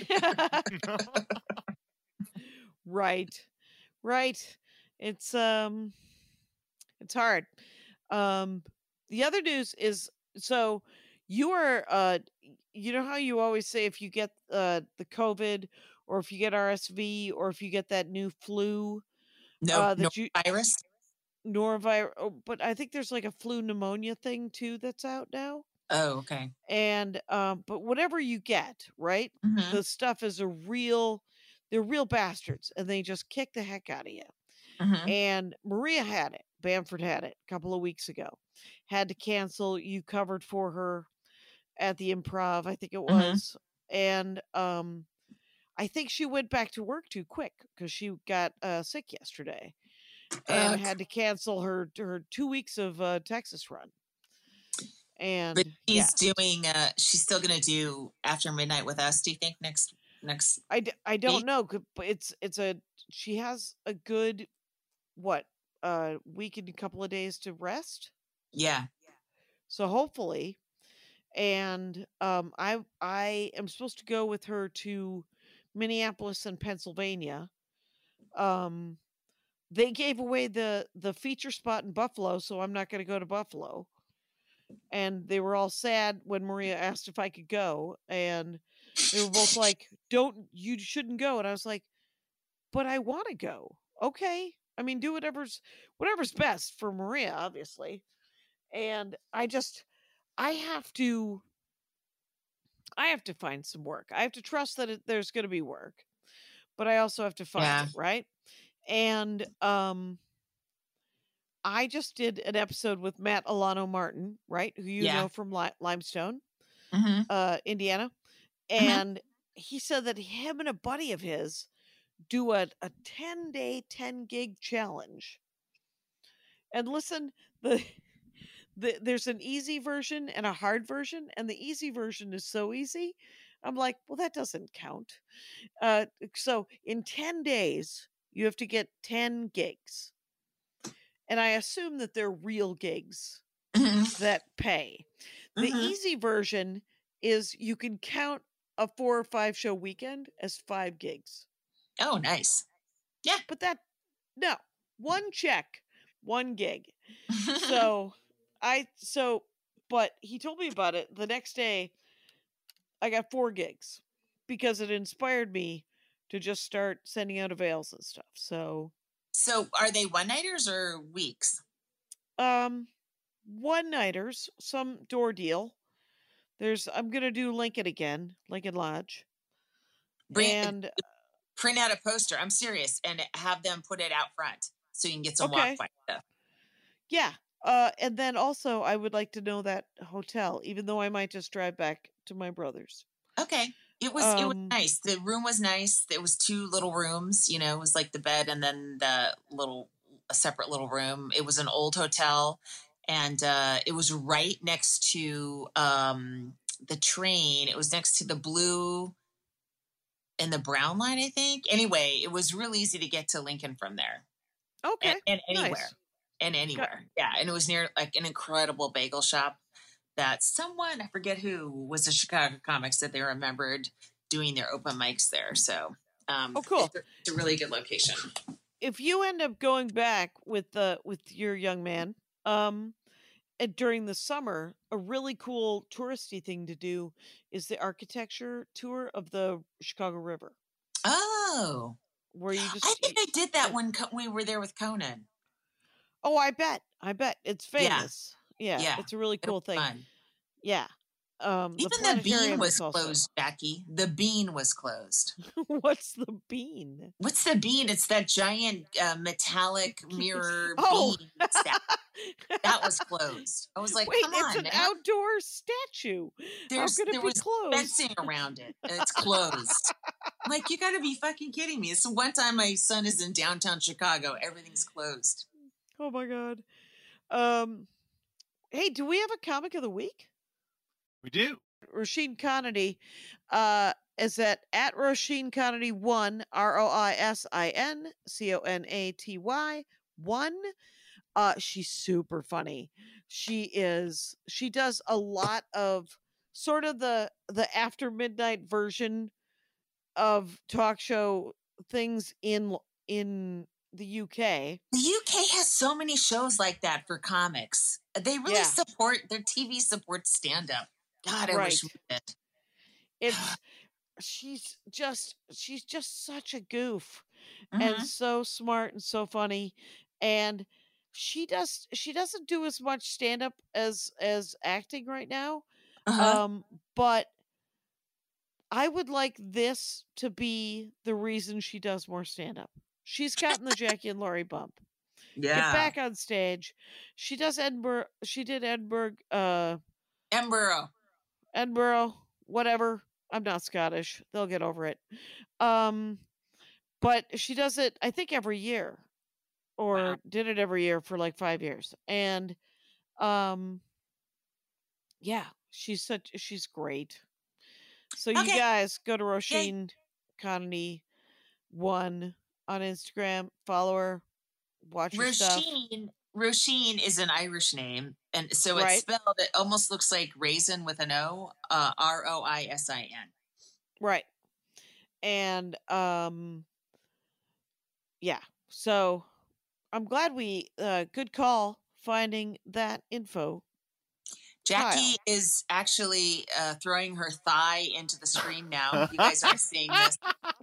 Right. Right. It's um it's hard. Um the other news is so you are uh you know how you always say if you get uh the COVID or if you get R S V or if you get that new flu No, uh no that you virus. norovirus oh, but I think there's like a flu pneumonia thing too that's out now. Oh, okay. And um but whatever you get, right? Mhm. The stuff is a real they're real bastards and they just kick the heck out of you. Mhm. And Maria had it. Bamford had it a couple of weeks ago. Had to cancel. You covered for her at the Improv, I think it Mhm. was. And um I think she went back to work too quick because she got uh, sick yesterday and Uh, had to cancel her her two weeks of uh, Texas run. And but yeah, she's doing. Uh, she's still going to do After Midnight with Us. Do you think next next? I, d- I don't week? know, c- but it's it's a she has a good what uh week and a couple of days to rest. Yeah. So hopefully, and um, I I am supposed to go with her to Minneapolis and Pennsylvania. Um, they gave away the the feature spot in Buffalo, so I'm not going to go to Buffalo. And they were all sad when Maria asked if I could go, and they were both like, "Don't you shouldn't go." And I was like, "But I want to go." Okay, I mean, do whatever's whatever's best for Maria, obviously. And I just I have to I have to find some work. I have to trust that it, there's going to be work, but I also have to find Yeah. it, right? And um, I just did an episode with Matt Alano Martin, right, who you Yeah. know from Li- Limestone, Mm-hmm. uh, Indiana, Mhm. and he said that him and a buddy of his do a a ten day, ten gig challenge. And listen, the. The, there's an easy version and a hard version, and the easy version is so easy. I'm like, well, that doesn't count. Uh, so in ten days, you have to get ten gigs. And I assume that they're real gigs Mhm. that pay. The Mhm. easy version is you can count a four or five show weekend as five gigs. Oh, nice. Yeah. But that, no, one check, one gig. So I, so, but he told me about it the next day. I got four gigs because it inspired me to just start sending out avails and stuff. So, So, are they one nighters or weeks? um, one nighters, some door deal. There's, I'm gonna do Lincoln again, Lincoln Lodge, Bring and print out a poster. I'm serious, and have them put it out front so you can get some Okay. walk by stuff. yeah. Uh, and then also, I would like to know that hotel, even though I might just drive back to my brother's. Okay. It was it was Um, nice. The room was nice. There was two little rooms, you know, it was like the bed and then the little a separate little room. It was an old hotel and uh it was right next to um the train. It was next to the blue and the brown line, I think. Anyway, it was real easy to get to Lincoln from there. Okay. And, and anywhere. Nice. And anywhere. Yeah. And it was near like an incredible bagel shop that someone, I forget who, was a Chicago comic, said they remembered doing their open mics there. So um Oh, cool. it's, a, it's a really good location. If you end up going back with the with your young man, um, and during the summer, a really cool touristy thing to do is the architecture tour of the Chicago River, Oh, where you just I think you- I did that yeah. when Co- we were there with Conan. Oh, I bet. I bet it's Yeah. famous. Yeah, Yeah. it's a really It'll cool be thing. fun. Yeah. Um, the Even the bean planetarium was is also. closed, Jackie. The bean was closed. What's the bean? What's the bean? It's that giant uh, metallic mirror Oh. bean statue. That was closed. I was like, Wait, come it's on, an man. outdoor statue. There's, How could it there be was closed? fencing around it, and it's closed. I'm like, you got to be fucking kidding me. So one time my son is in downtown Chicago. Everything's closed. Oh my god. Um, hey, do we have a comic of the week? We do. Roisin Conady uh, is at at Roisin Conady one, R O I S I N C O N A T Y one. Uh, she's super funny. She is. She does a lot of sort of the the after midnight version of talk show things in in the U K. The U K has so many shows like that for comics. They really Yeah. support their T V supports stand up. God, I wish Right. we did. It's she's just she's just such a goof Mhm. and so smart and so funny, and she does she doesn't do as much stand up as as acting right now. Uh-huh. Um, but I would like this to be the reason she does more stand up. She's gotten the Jackie and Laurie bump. Yeah. Get back on stage. She does Edinburgh. She did Edinburgh. Uh, Edinburgh. Edinburgh. Whatever. I'm not Scottish. They'll get over it. Um, but she does it. I think every year, or Wow. did it every year for like five years. And, um, yeah, she's such. She's great. So you Okay. guys go to Roisin Conady one on Instagram. Follow her. Watch her stuff. Roisin, Roisin is an Irish name, and so Right. it's spelled. It almost looks like raisin with an O. Uh, R O I S I N. Right. And um yeah. So I'm glad we uh good call finding that info. Jackie is actually uh, throwing her thigh into the screen now. You guys aren't seeing this.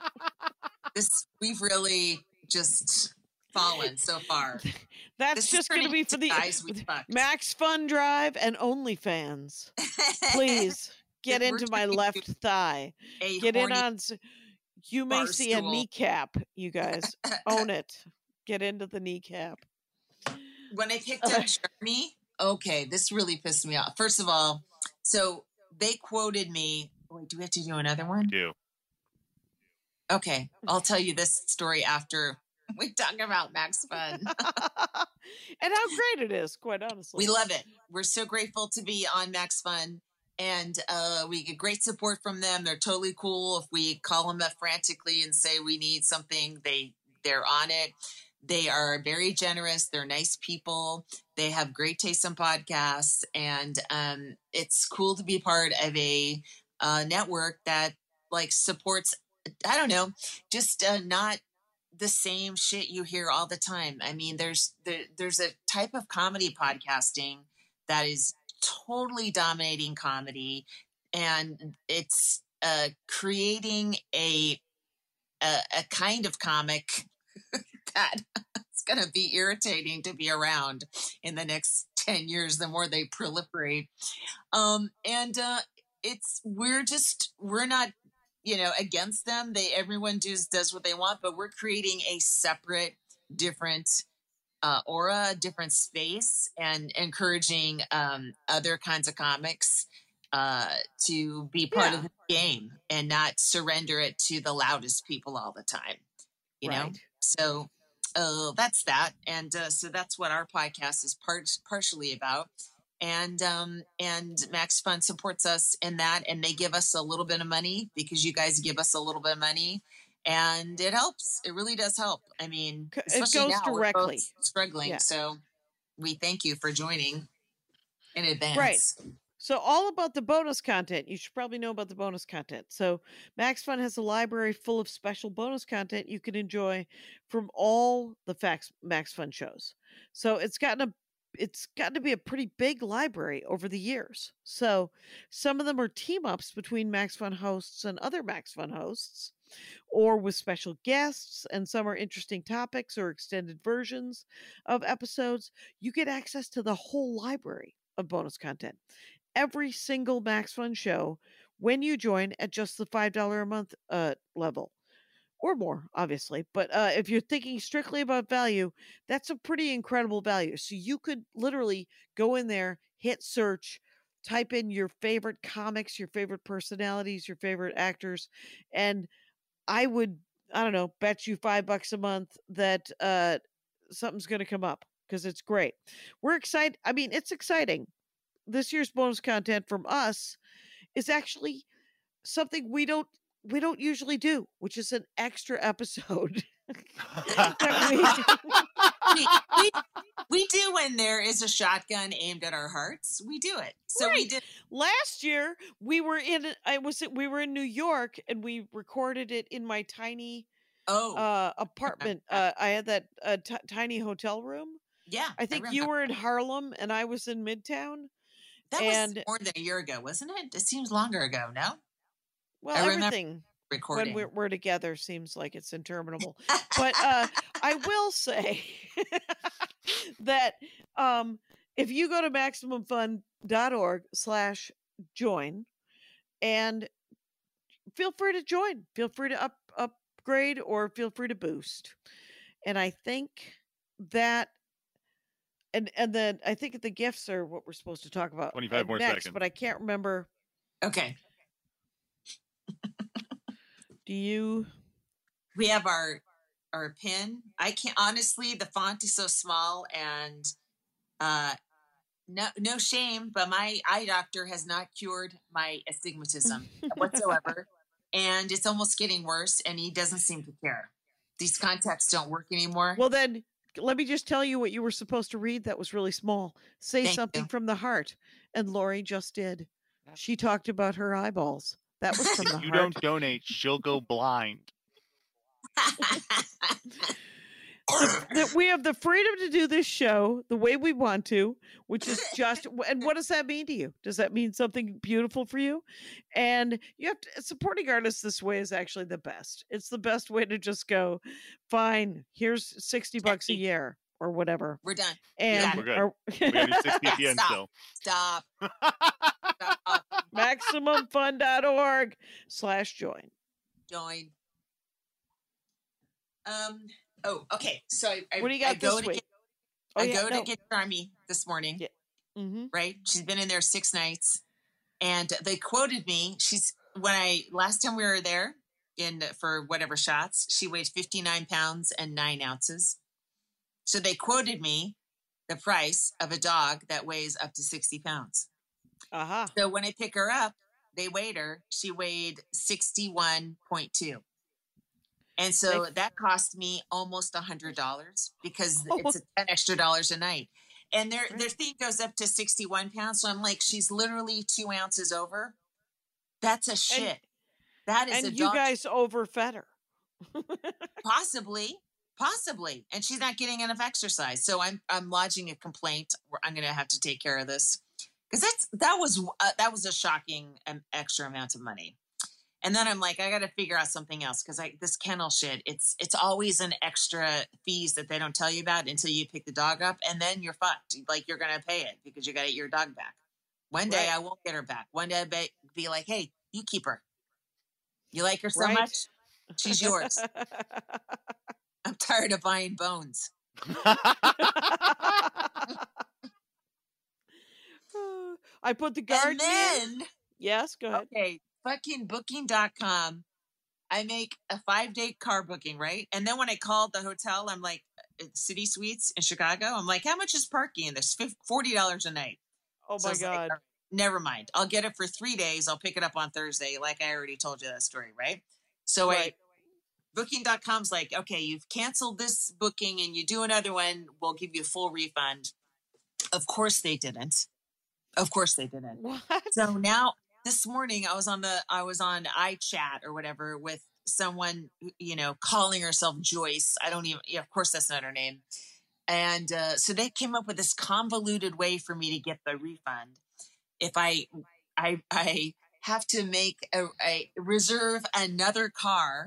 This we've really just fallen so far. That's This is just going to turning be into for the guys we fucked. Max Fun Drive and OnlyFans. Please get We're into my turning left thigh. A Get in horny on. s- You may bar see a stool. kneecap. You guys own it. Get into the kneecap. When I picked up Jeremy, okay, this really pissed me off. First of all, so they quoted me. Wait, do we have to do another one? Do. Okay, I'll tell you this story after we talk about Max Fun. And how great it is, quite honestly. We love it. We're so grateful to be on Max Fun, and uh, we get great support from them. They're totally cool. If we call them up frantically and say we need something, they they're on it. They are very generous. They're nice people. They have great taste in podcasts, and um, it's cool to be part of a uh, network that like supports. I don't know, just uh, not the same shit you hear all the time. I mean, there's there, there's a type of comedy podcasting that is totally dominating comedy, and it's uh, creating a, a a kind of comic that it's going to be irritating to be around in the next ten years. The more they proliferate, um, and uh, it's we're just we're not. you know, against them. They everyone does does what they want, but we're creating a separate, different uh, aura, different space, and encouraging um, other kinds of comics uh, to be part Yeah. of the game and not surrender it to the loudest people all the time. You know, Right. so uh, that's that, and uh, so that's what our podcast is part partially about. And um, and Max Fun supports us in that, and they give us a little bit of money because you guys give us a little bit of money, and it helps. It really does help. I mean, C- it especially goes now we're both directly. struggling, Yeah. so we thank you for joining in advance. Right. So all about the bonus content. You should probably know about the bonus content. So Max Fun has a library full of special bonus content you can enjoy from all the Fax, Max Fun shows. So it's gotten a it's gotten to be a pretty big library over the years. So some of them are team ups between Max Fun hosts and other Max Fun hosts. or with special guests, and some are interesting topics or extended versions of episodes. You get access to the whole library of bonus content. Every single Max Fun show when you join at just the five dollars a month uh, level. Or more, obviously. But uh, if you're thinking strictly about value, that's a pretty incredible value. So you could literally go in there, hit search, type in your favorite comics, your favorite personalities, your favorite actors, and I would, I don't know, bet you five bucks a month that uh, something's going to come up because it's great. We're excited. I mean, it's exciting. This year's bonus content from us is actually something we don't we don't usually do, which is an extra episode. that we, we, we, we do when there is a shotgun aimed at our hearts. We do it. So right. we did. Last year we were in I was we were in New York and we recorded it in my tiny oh uh, apartment. uh, I had that uh, t- tiny hotel room. Yeah, I think I you were in Harlem and I was in Midtown. That and, was more than a year ago, wasn't it? It seems longer ago. No. Well, everything recording when we're, we're together seems like it's interminable. But uh, I will say that um, if you go to MaximumFun.org slash join and feel free to join, feel free to up upgrade or feel free to boost. And I think that and and then I think the gifts are what we're supposed to talk about twenty-five uh, more next, seconds. but I can't remember. Okay. Do you? We have our our pin. I can't honestly. The font is so small, and uh, no no shame, but my eye doctor has not cured my astigmatism whatsoever, and it's almost getting worse. And he doesn't seem to care. These contacts don't work anymore. Well, then let me just tell you what you were supposed to read. That was really small. Say Thank something you. from the heart, and Lori just did. She talked about her eyeballs. That was from the you heart. don't donate, she'll go blind. the, the, we have the freedom to do this show the way we want to, which is just, and what does that mean to you? Does that mean something beautiful for you? And you have to, supporting artists this way is actually the best. It's the best way to just go, fine, here's sixty bucks a year or whatever. We're done. And We're good. Are, We gotta do six P P N Stop. still. Stop. Stop. MaximumFun.org slash join. Join. Um. Oh, okay. So I, I, What do you I got go this to week? get, Oh, I yeah, go no. to get Charmy this morning. Yeah. Mm-hmm. Right? She's been in there six nights, and they quoted me. She's when I last time we were there in for whatever shots, she weighed fifty-nine pounds and nine ounces. So they quoted me the price of a dog that weighs up to sixty pounds. Uh-huh. So when I pick her up, they weighed her. She weighed sixty-one point two. And so They- that cost me almost a hundred dollars because Oh. it's a ten extra dollars a night. And their Right. their thing goes up to sixty-one pounds. So I'm like, she's literally two ounces over. That's a shit. that is And a you dog. guys overfed her. Possibly, possibly, and she's not getting enough exercise. So I'm I'm lodging a complaint. Where I'm going to have to take care of this because that's that was uh, that was a shocking um, extra amount of money. And then I'm like, I got to figure out something else because I this kennel shit. It's it's always an extra fees that they don't tell you about until you pick the dog up, and then you're fucked. Like you're gonna pay it because you got to get your dog back. One day Right. I won't get her back. One day I'll be, be like, hey, you keep her. You like her so Right. much, she's yours. I'm tired of buying bones. I put the guard And then, Yes, go ahead. okay, fucking booking dot com. I make a five day car booking, right? And then when I called the hotel, I'm like, it's City Suites in Chicago. I'm like, how much is parking? And there's forty dollars a night. Oh So my I was like, God. "All right, never mind. I'll get it for three days. I'll pick it up on Thursday. Like I already told you that story, right? So Right. I booking dot com's like, okay, you've canceled this booking and you do another one, we'll give you a full refund. Of course they didn't. Of course they didn't. What? So now this morning I was on the I was on iChat or whatever with someone, you know, calling herself Joyce. I don't even yeah, of course that's not her name. And uh, so they came up with this convoluted way for me to get the refund. If I I I have to make a, a reserve another car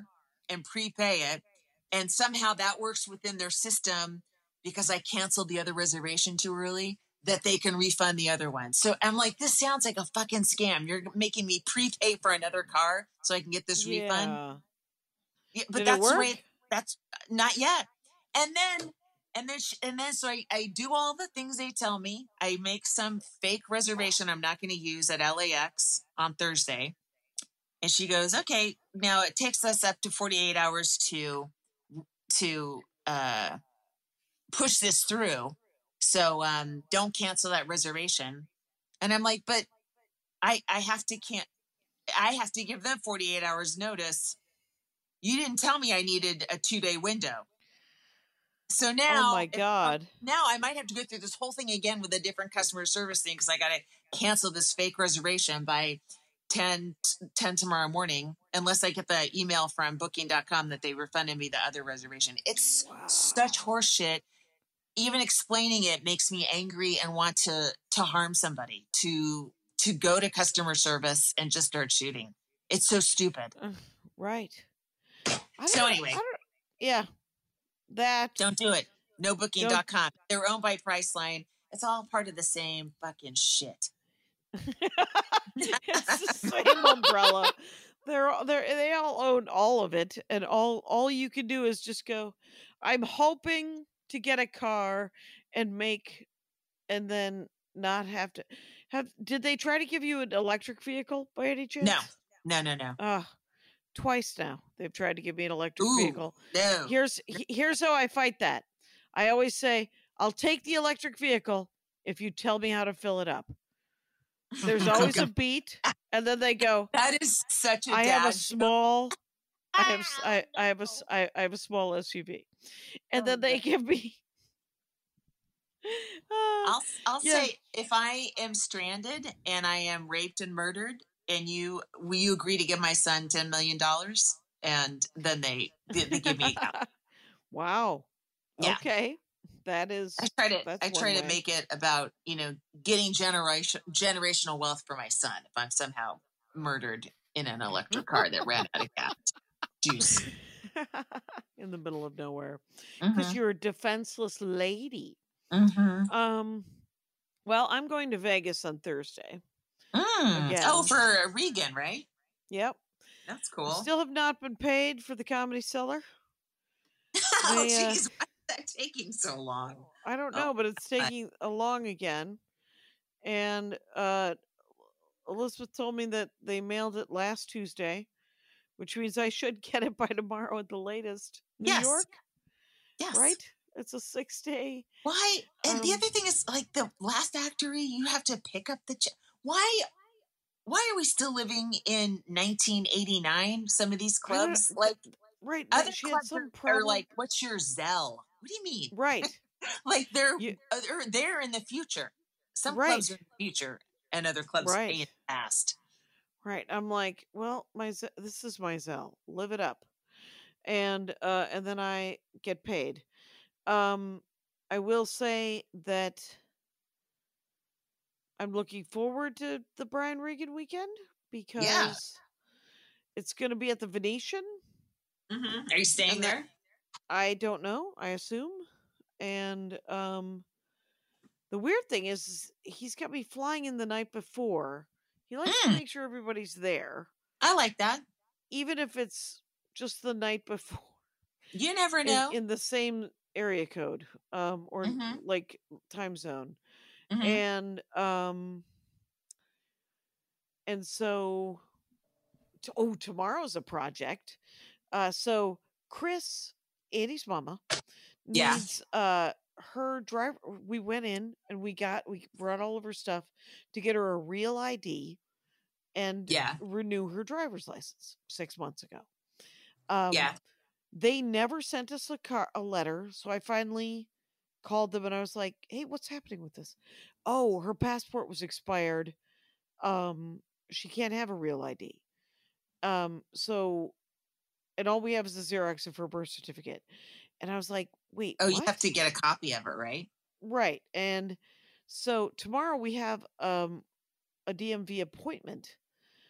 and prepay it. And somehow that works within their system because I canceled the other reservation too early, that they can refund the other one. So I'm like, this sounds like a fucking scam. You're making me prepay for another car so I can get this refund. Yeah. Yeah, but Did it that's the way. work? That's not yet. And then, and then, sh- and then, so I, I do all the things they tell me. I make some fake reservation I'm not going to use at L A X on Thursday. And she goes, okay, now it takes us up to forty-eight hours to, to, uh, push this through. So, um, don't cancel that reservation. And I'm like, but I, I have to can't, I have to give them forty-eight hours notice. You didn't tell me I needed a two day window. So now, Oh my if- God. now I might have to go through this whole thing again with a different customer service thing because I got to cancel this fake reservation by ten, ten tomorrow morning, unless I get the email from booking dot com that they refunded me the other reservation. It's Wow. such horseshit. Even explaining it makes me angry and want to to harm somebody, to to go to customer service and just start shooting. It's so stupid. Uh, right. I So don't- anyway. I don't- yeah. That. Don't do it. No booking dot com. They're owned by Priceline. It's all part of the same fucking shit. It's the same umbrella. They're all they're they all own all of it, and all all you can do is just go, I'm hoping to get a car and make and then not have to have did they try to give you an electric vehicle by any chance? No. No, no, no. Uh twice now. They've tried to give me an electric Ooh, vehicle. no. Here's he- here's how I fight that. I always say, I'll take the electric vehicle if you tell me how to fill it up. There's always a beat, and then they go, That is such a I dad have a joke. small I have s- I, I have a s- I, I have a small S U V. And Oh, then they God. give me Ah, I'll I'll yeah. say if I am stranded and I am raped and murdered, and you will you agree to give my son ten million dollars, and then they they, they give me yeah. Wow. Yeah. Okay. That is I try to that's I try one to way. make it about, you know, getting generation generational wealth for my son if I'm somehow murdered in an electric car that ran out of gas juice. in the middle of nowhere. Because Mhm. you're a defenseless lady. Mhm. Um well, I'm going to Vegas on Thursday. Mm. Again. Oh, for Regan, right? Yep. That's I cool. still have not been paid for the Comedy Cellar. Oh, they, uh, jeez, why is that taking so long? I don't Oh, know, but it's I- taking along again. And uh Elizabeth told me that they mailed it last Tuesday, which means I should get it by tomorrow at the latest. New Yes. York, Yes. right? It's a six day. Why? And the Um, other thing is, like the last factory, you have to pick up the. Ch- why? Why are we still living in nineteen eighty-nine? Some of these I don't- clubs, like Right. other She had clubs, some are, problem. are like, "What's your Zelle?" What do you mean? Right. Like they're You- uh, they're there in the future. Some Right. clubs are in the future, and other clubs Right. pay in the past. Right. I'm like, well, my Ze- this is my Zelle. Live it up. And uh and then I get paid. Um I will say that I'm looking forward to the Brian Regan weekend because it's going to be at the Venetian. Mm-hmm. Are you staying And the- there? I don't know, I assume. And um the weird thing is, is he's got me flying in the night before. He likes to Mm. make sure everybody's there, I like that. even if it's just the night before. You never in, know. in the same area code um or Mhm. like time zone. Mhm. And um and so t- oh, tomorrow's a project. Uh so Chris, Andy's mama, Yeah. needs uh her driver. We went in and we got we brought all of her stuff to get her a real I D and Yeah. renew her driver's license six months ago. Um Yeah. They never sent us a car a letter, so I finally called them and I was like, "Hey, what's happening with this?" "Oh, her passport was expired. Um, she can't have a real I D. Um, so and all we have is a Xerox of her birth certificate." And I was like, "Wait, Oh, you what?" have to get a copy of it, right? Right. And so tomorrow we have um a D M V appointment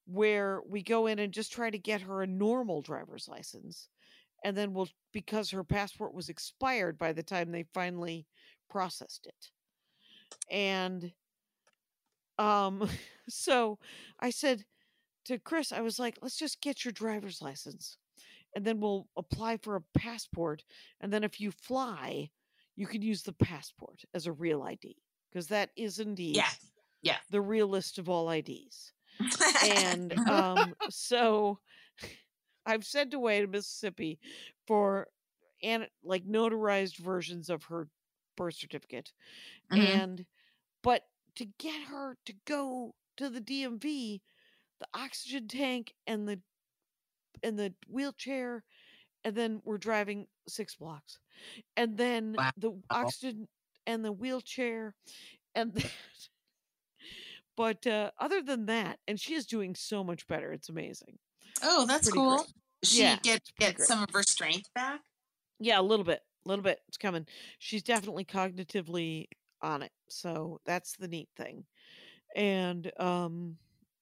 where we go in and just try to get her a normal driver's license. And then we'll, because her passport was expired by the time they finally processed it. And um, so I said to Chris, I was like, let's just get your driver's license. And then we'll apply for a passport. And then if you fly, you can use the passport as a real I D. Because that is indeed Yeah. Yeah. the real list of all I Ds. And um, so I've sent away to Mississippi for and like notarized versions of her birth certificate. Mhm. And but to get her to go to the D M V, the oxygen tank and the and the wheelchair, and then we're driving six blocks. And then Wow. the oxygen and the wheelchair and then but uh, other than that, and she is doing so much better. It's amazing. Oh, that's Pretty cool. great. She Yeah, get it's pretty get great. some of her strength back. Yeah, a little bit. A little bit. It's coming. She's definitely cognitively on it. So that's the neat thing. And um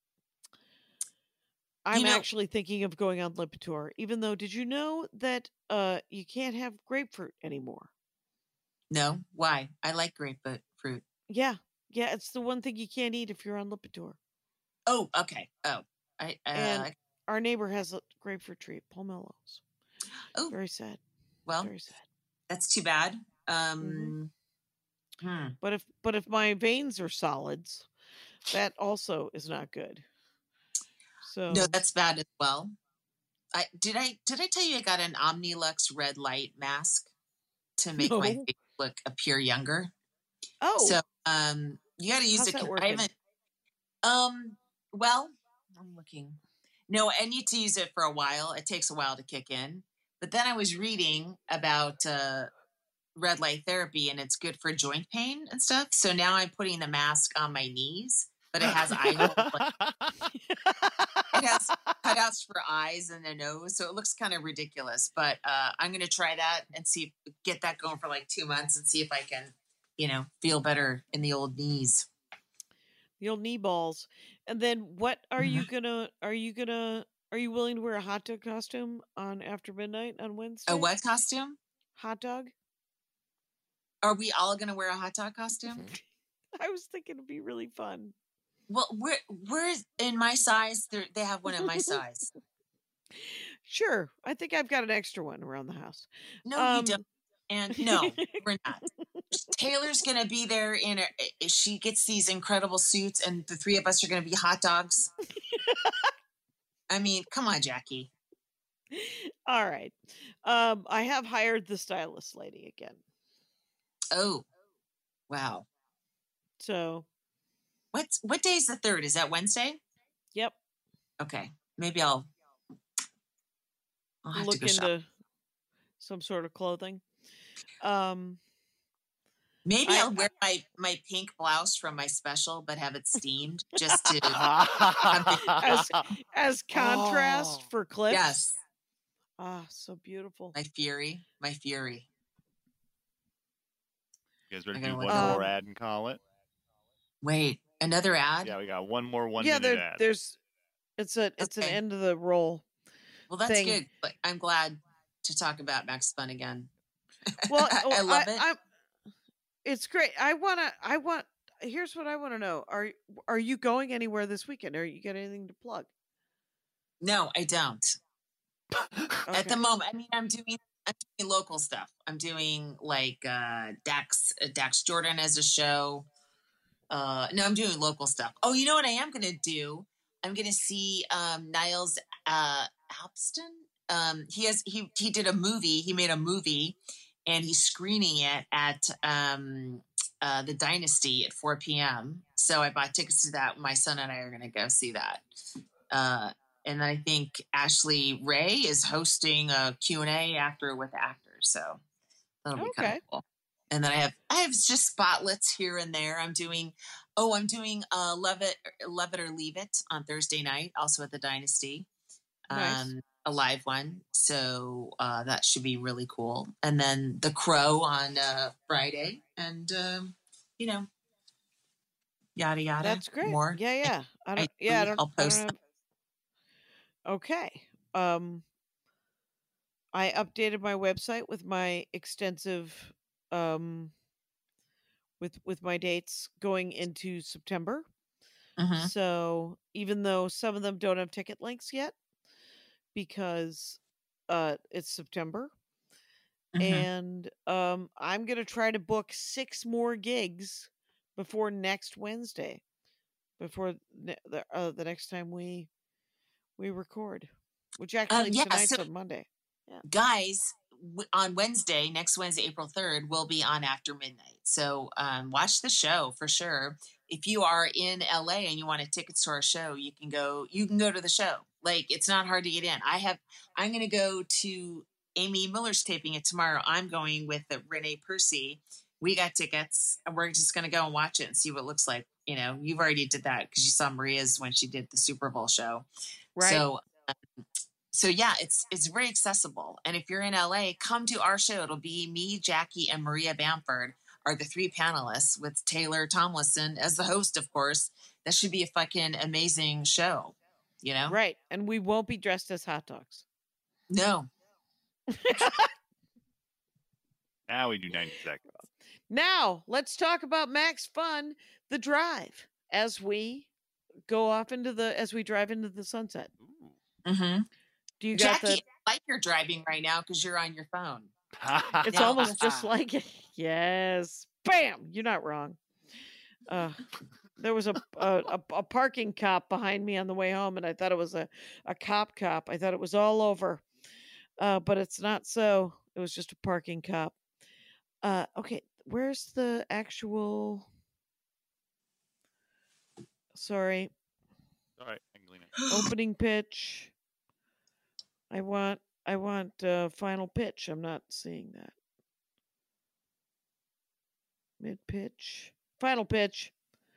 I'm You know, actually thinking of going on Lipitor, even though did you know that uh you can't have grapefruit anymore? no, why? I like grapefruit fruit. Yeah. Yeah, it's the one thing you can't eat if you're on Lipitor. Oh, okay. Oh, I uh, And our neighbor has a grapefruit tree at Palmettos. oh Very sad. well, Very sad. that's too bad. Um, hmm. But if but if my veins are solids, that also is not good. So No, that's bad as well. I did I did I tell you I got an Omnilux red light mask to make my No. face look appear younger. oh, So um, you got to use how's it. that I working? haven't. Um, well, I'm looking. No, I need to use it for a while. It takes a while to kick in. But then I was reading about uh, red light therapy, and it's good for joint pain and stuff. So now I'm putting the mask on my knees, but it has eye holes. Like, it has cutouts for eyes and a nose, so it looks kind of ridiculous. But uh, I'm going to try that and see if get that going for like two months and see if I can, you know, feel better in the old knees. The old knee balls. And then what are Mhm. you gonna are you gonna are you willing to wear a hot dog costume on After Midnight on Wednesday? A what costume? Hot dog? Are we all going to wear a hot dog costume? I was thinking it'd be really fun. Well, we're we're in my size. They're, they have one in my size. Sure. I think I've got an extra one around the house. No, Um, you don't. And no, we're not. Taylor's going to be there in a, she gets these incredible suits, and the three of us are going to be hot dogs. I mean, come on, Jackie. All right. Um, I have hired the stylist lady again. Oh, wow. So, What's what day is the third? Is that Wednesday? yep. Okay, maybe I'll. I'll have Look to go shop. into some sort of clothing. Um, Maybe I- I'll wear my my pink blouse from my special, but have it steamed just to. as as contrast Oh. for clips. Yes, Ah, so beautiful. my fury, my fury. You guys ready I to do gotta one look- more Um, ad and call it? Wait, another ad? Yeah, we got one more one yeah, minute there, ad. there's it's a it's an Okay. end of the roll. Well, that's thing. good. But I'm glad to talk about Max Fun again. Well, I, well, love it. I'm, it's great. I wanna. I want. Here's what I want to know: Are are you going anywhere this weekend? Are you got anything to plug? No, I don't. At Okay. the moment, I mean, I'm doing, I'm doing local stuff. I'm doing like uh, Dax uh, Dax Jordan has a show. Uh, no, I'm doing local stuff. Oh, you know what I am going to do? I'm going to see um, Niles uh, Alpston. Um, he has he he did a movie. He made a movie, and he's screening it at um, uh, the Dynasty at four p.m. So I bought tickets to that. My son and I are going to go see that. Uh, and then I think Ashley Ray is hosting a Q and A after with actors. So that'll be kind Okay. of cool. And then I have I have just spotlets here and there. I'm doing oh I'm doing uh Love It Love It or Leave It on Thursday night, also at the Dynasty. Nice. Um a live one. So uh that should be really cool. And then The Crow on uh Friday. And um, you know, yada yada. That's great. More. Yeah, yeah. I don't. I- yeah, I don't. I'll I post don't have, Okay. Um, I updated my website with my extensive, um, with with my dates going into September. Mm-hmm. So even though some of them don't have ticket links yet, because uh, it's September, Mm-hmm. and um, I'm gonna try to book six more gigs before next Wednesday, before ne- the uh, the next time we we record, which Um, actually yeah. tonight's So, on Monday. Yeah. guys, w- on Wednesday, next Wednesday, April third, will be on after midnight. So, um, watch the show for sure. If you are in L A and you want a tickets to our show, you can go. You can go to the show. Like, it's not hard to get in. I have. I'm going to go to Amy Miller's taping it tomorrow. I'm going with uh, Renee Percy. We got tickets, and we're just going to go and watch it and see what it looks like. You know, you've already did that because you saw Maria's when she did the Super Bowl show. Right. So, so yeah, it's it's very accessible. And if you're in L A, come to our show. It'll be me, Jackie, and Maria Bamford are the three panelists with Taylor Tomlinson as the host, of course. That should be a fucking amazing show. You know? Right. And we won't be dressed as hot dogs. No. Now we do ninety seconds. Now, let's talk about Max Fun, the drive, as we go off into the as we drive into the sunset. Ooh. Mm-hmm. Do you got Jackie, the I like you're driving right now because you're on your phone. It's No. almost just like it. Yes. Bam! You're not wrong. Uh there was a, a a a parking cop behind me on the way home, and I thought it was a, a cop cop. I thought it was all over. Uh, but it's not so. It was just a parking cop. Uh okay, where's the actual sorry, All right, Angelina. opening pitch? I want I want uh final pitch. I'm not seeing that. Mid pitch. Final pitch.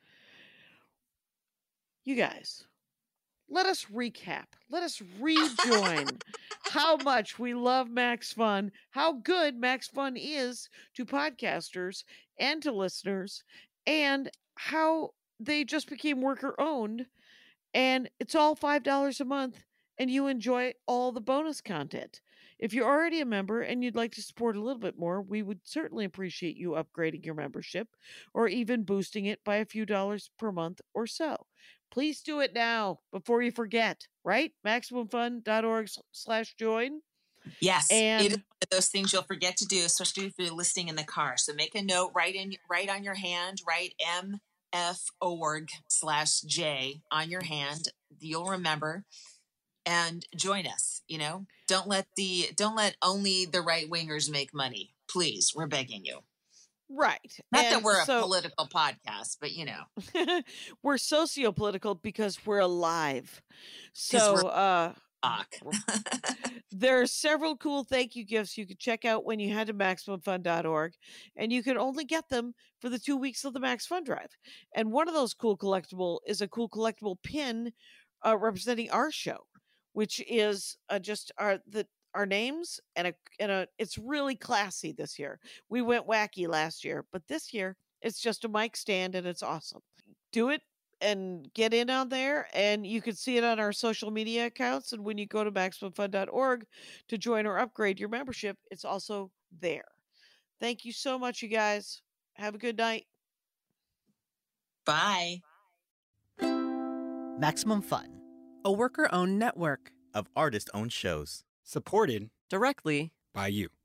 You guys, let us recap. Let us rejoin how much we love Max Fun, how good Max Fun is to podcasters and to listeners, and how they just became worker owned, and it's all five dollars a month, and you enjoy all the bonus content. If you're already a member and you'd like to support a little bit more, we would certainly appreciate you upgrading your membership or even boosting it by a few dollars per month or so. Please do it now before you forget, right? MaximumFun.org slash join. Yes, And- it is one of those things you'll forget to do, especially if you're listening in the car. So make a note, write in, write on your hand, write M F org slash J on your hand. You'll remember, and join us. You know, don't let the don't let only the right wingers make money. Please, we're begging you. Right. Not that And we're so- a political podcast, but you know, we're socio-political because we're alive. 'Cause So, we're- uh, talk. there are several cool thank you gifts you can check out when you head to Maximum Fun dot org, and you can only get them for the two weeks of the Max Fun Drive. And one of those cool collectible is a cool collectible pin uh, representing our show, which is uh, just our the our names and a and a. It's really classy this year. We went wacky last year, but this year it's just a mic stand and it's awesome. Do it and get in on there, and you can see it on our social media accounts. And when you go to Maximum Fun dot org to join or upgrade your membership, it's also there. Thank you so much, you guys. Have a good night. Bye. Maximum Fun. A worker-owned network of artist-owned shows. Supported directly by you.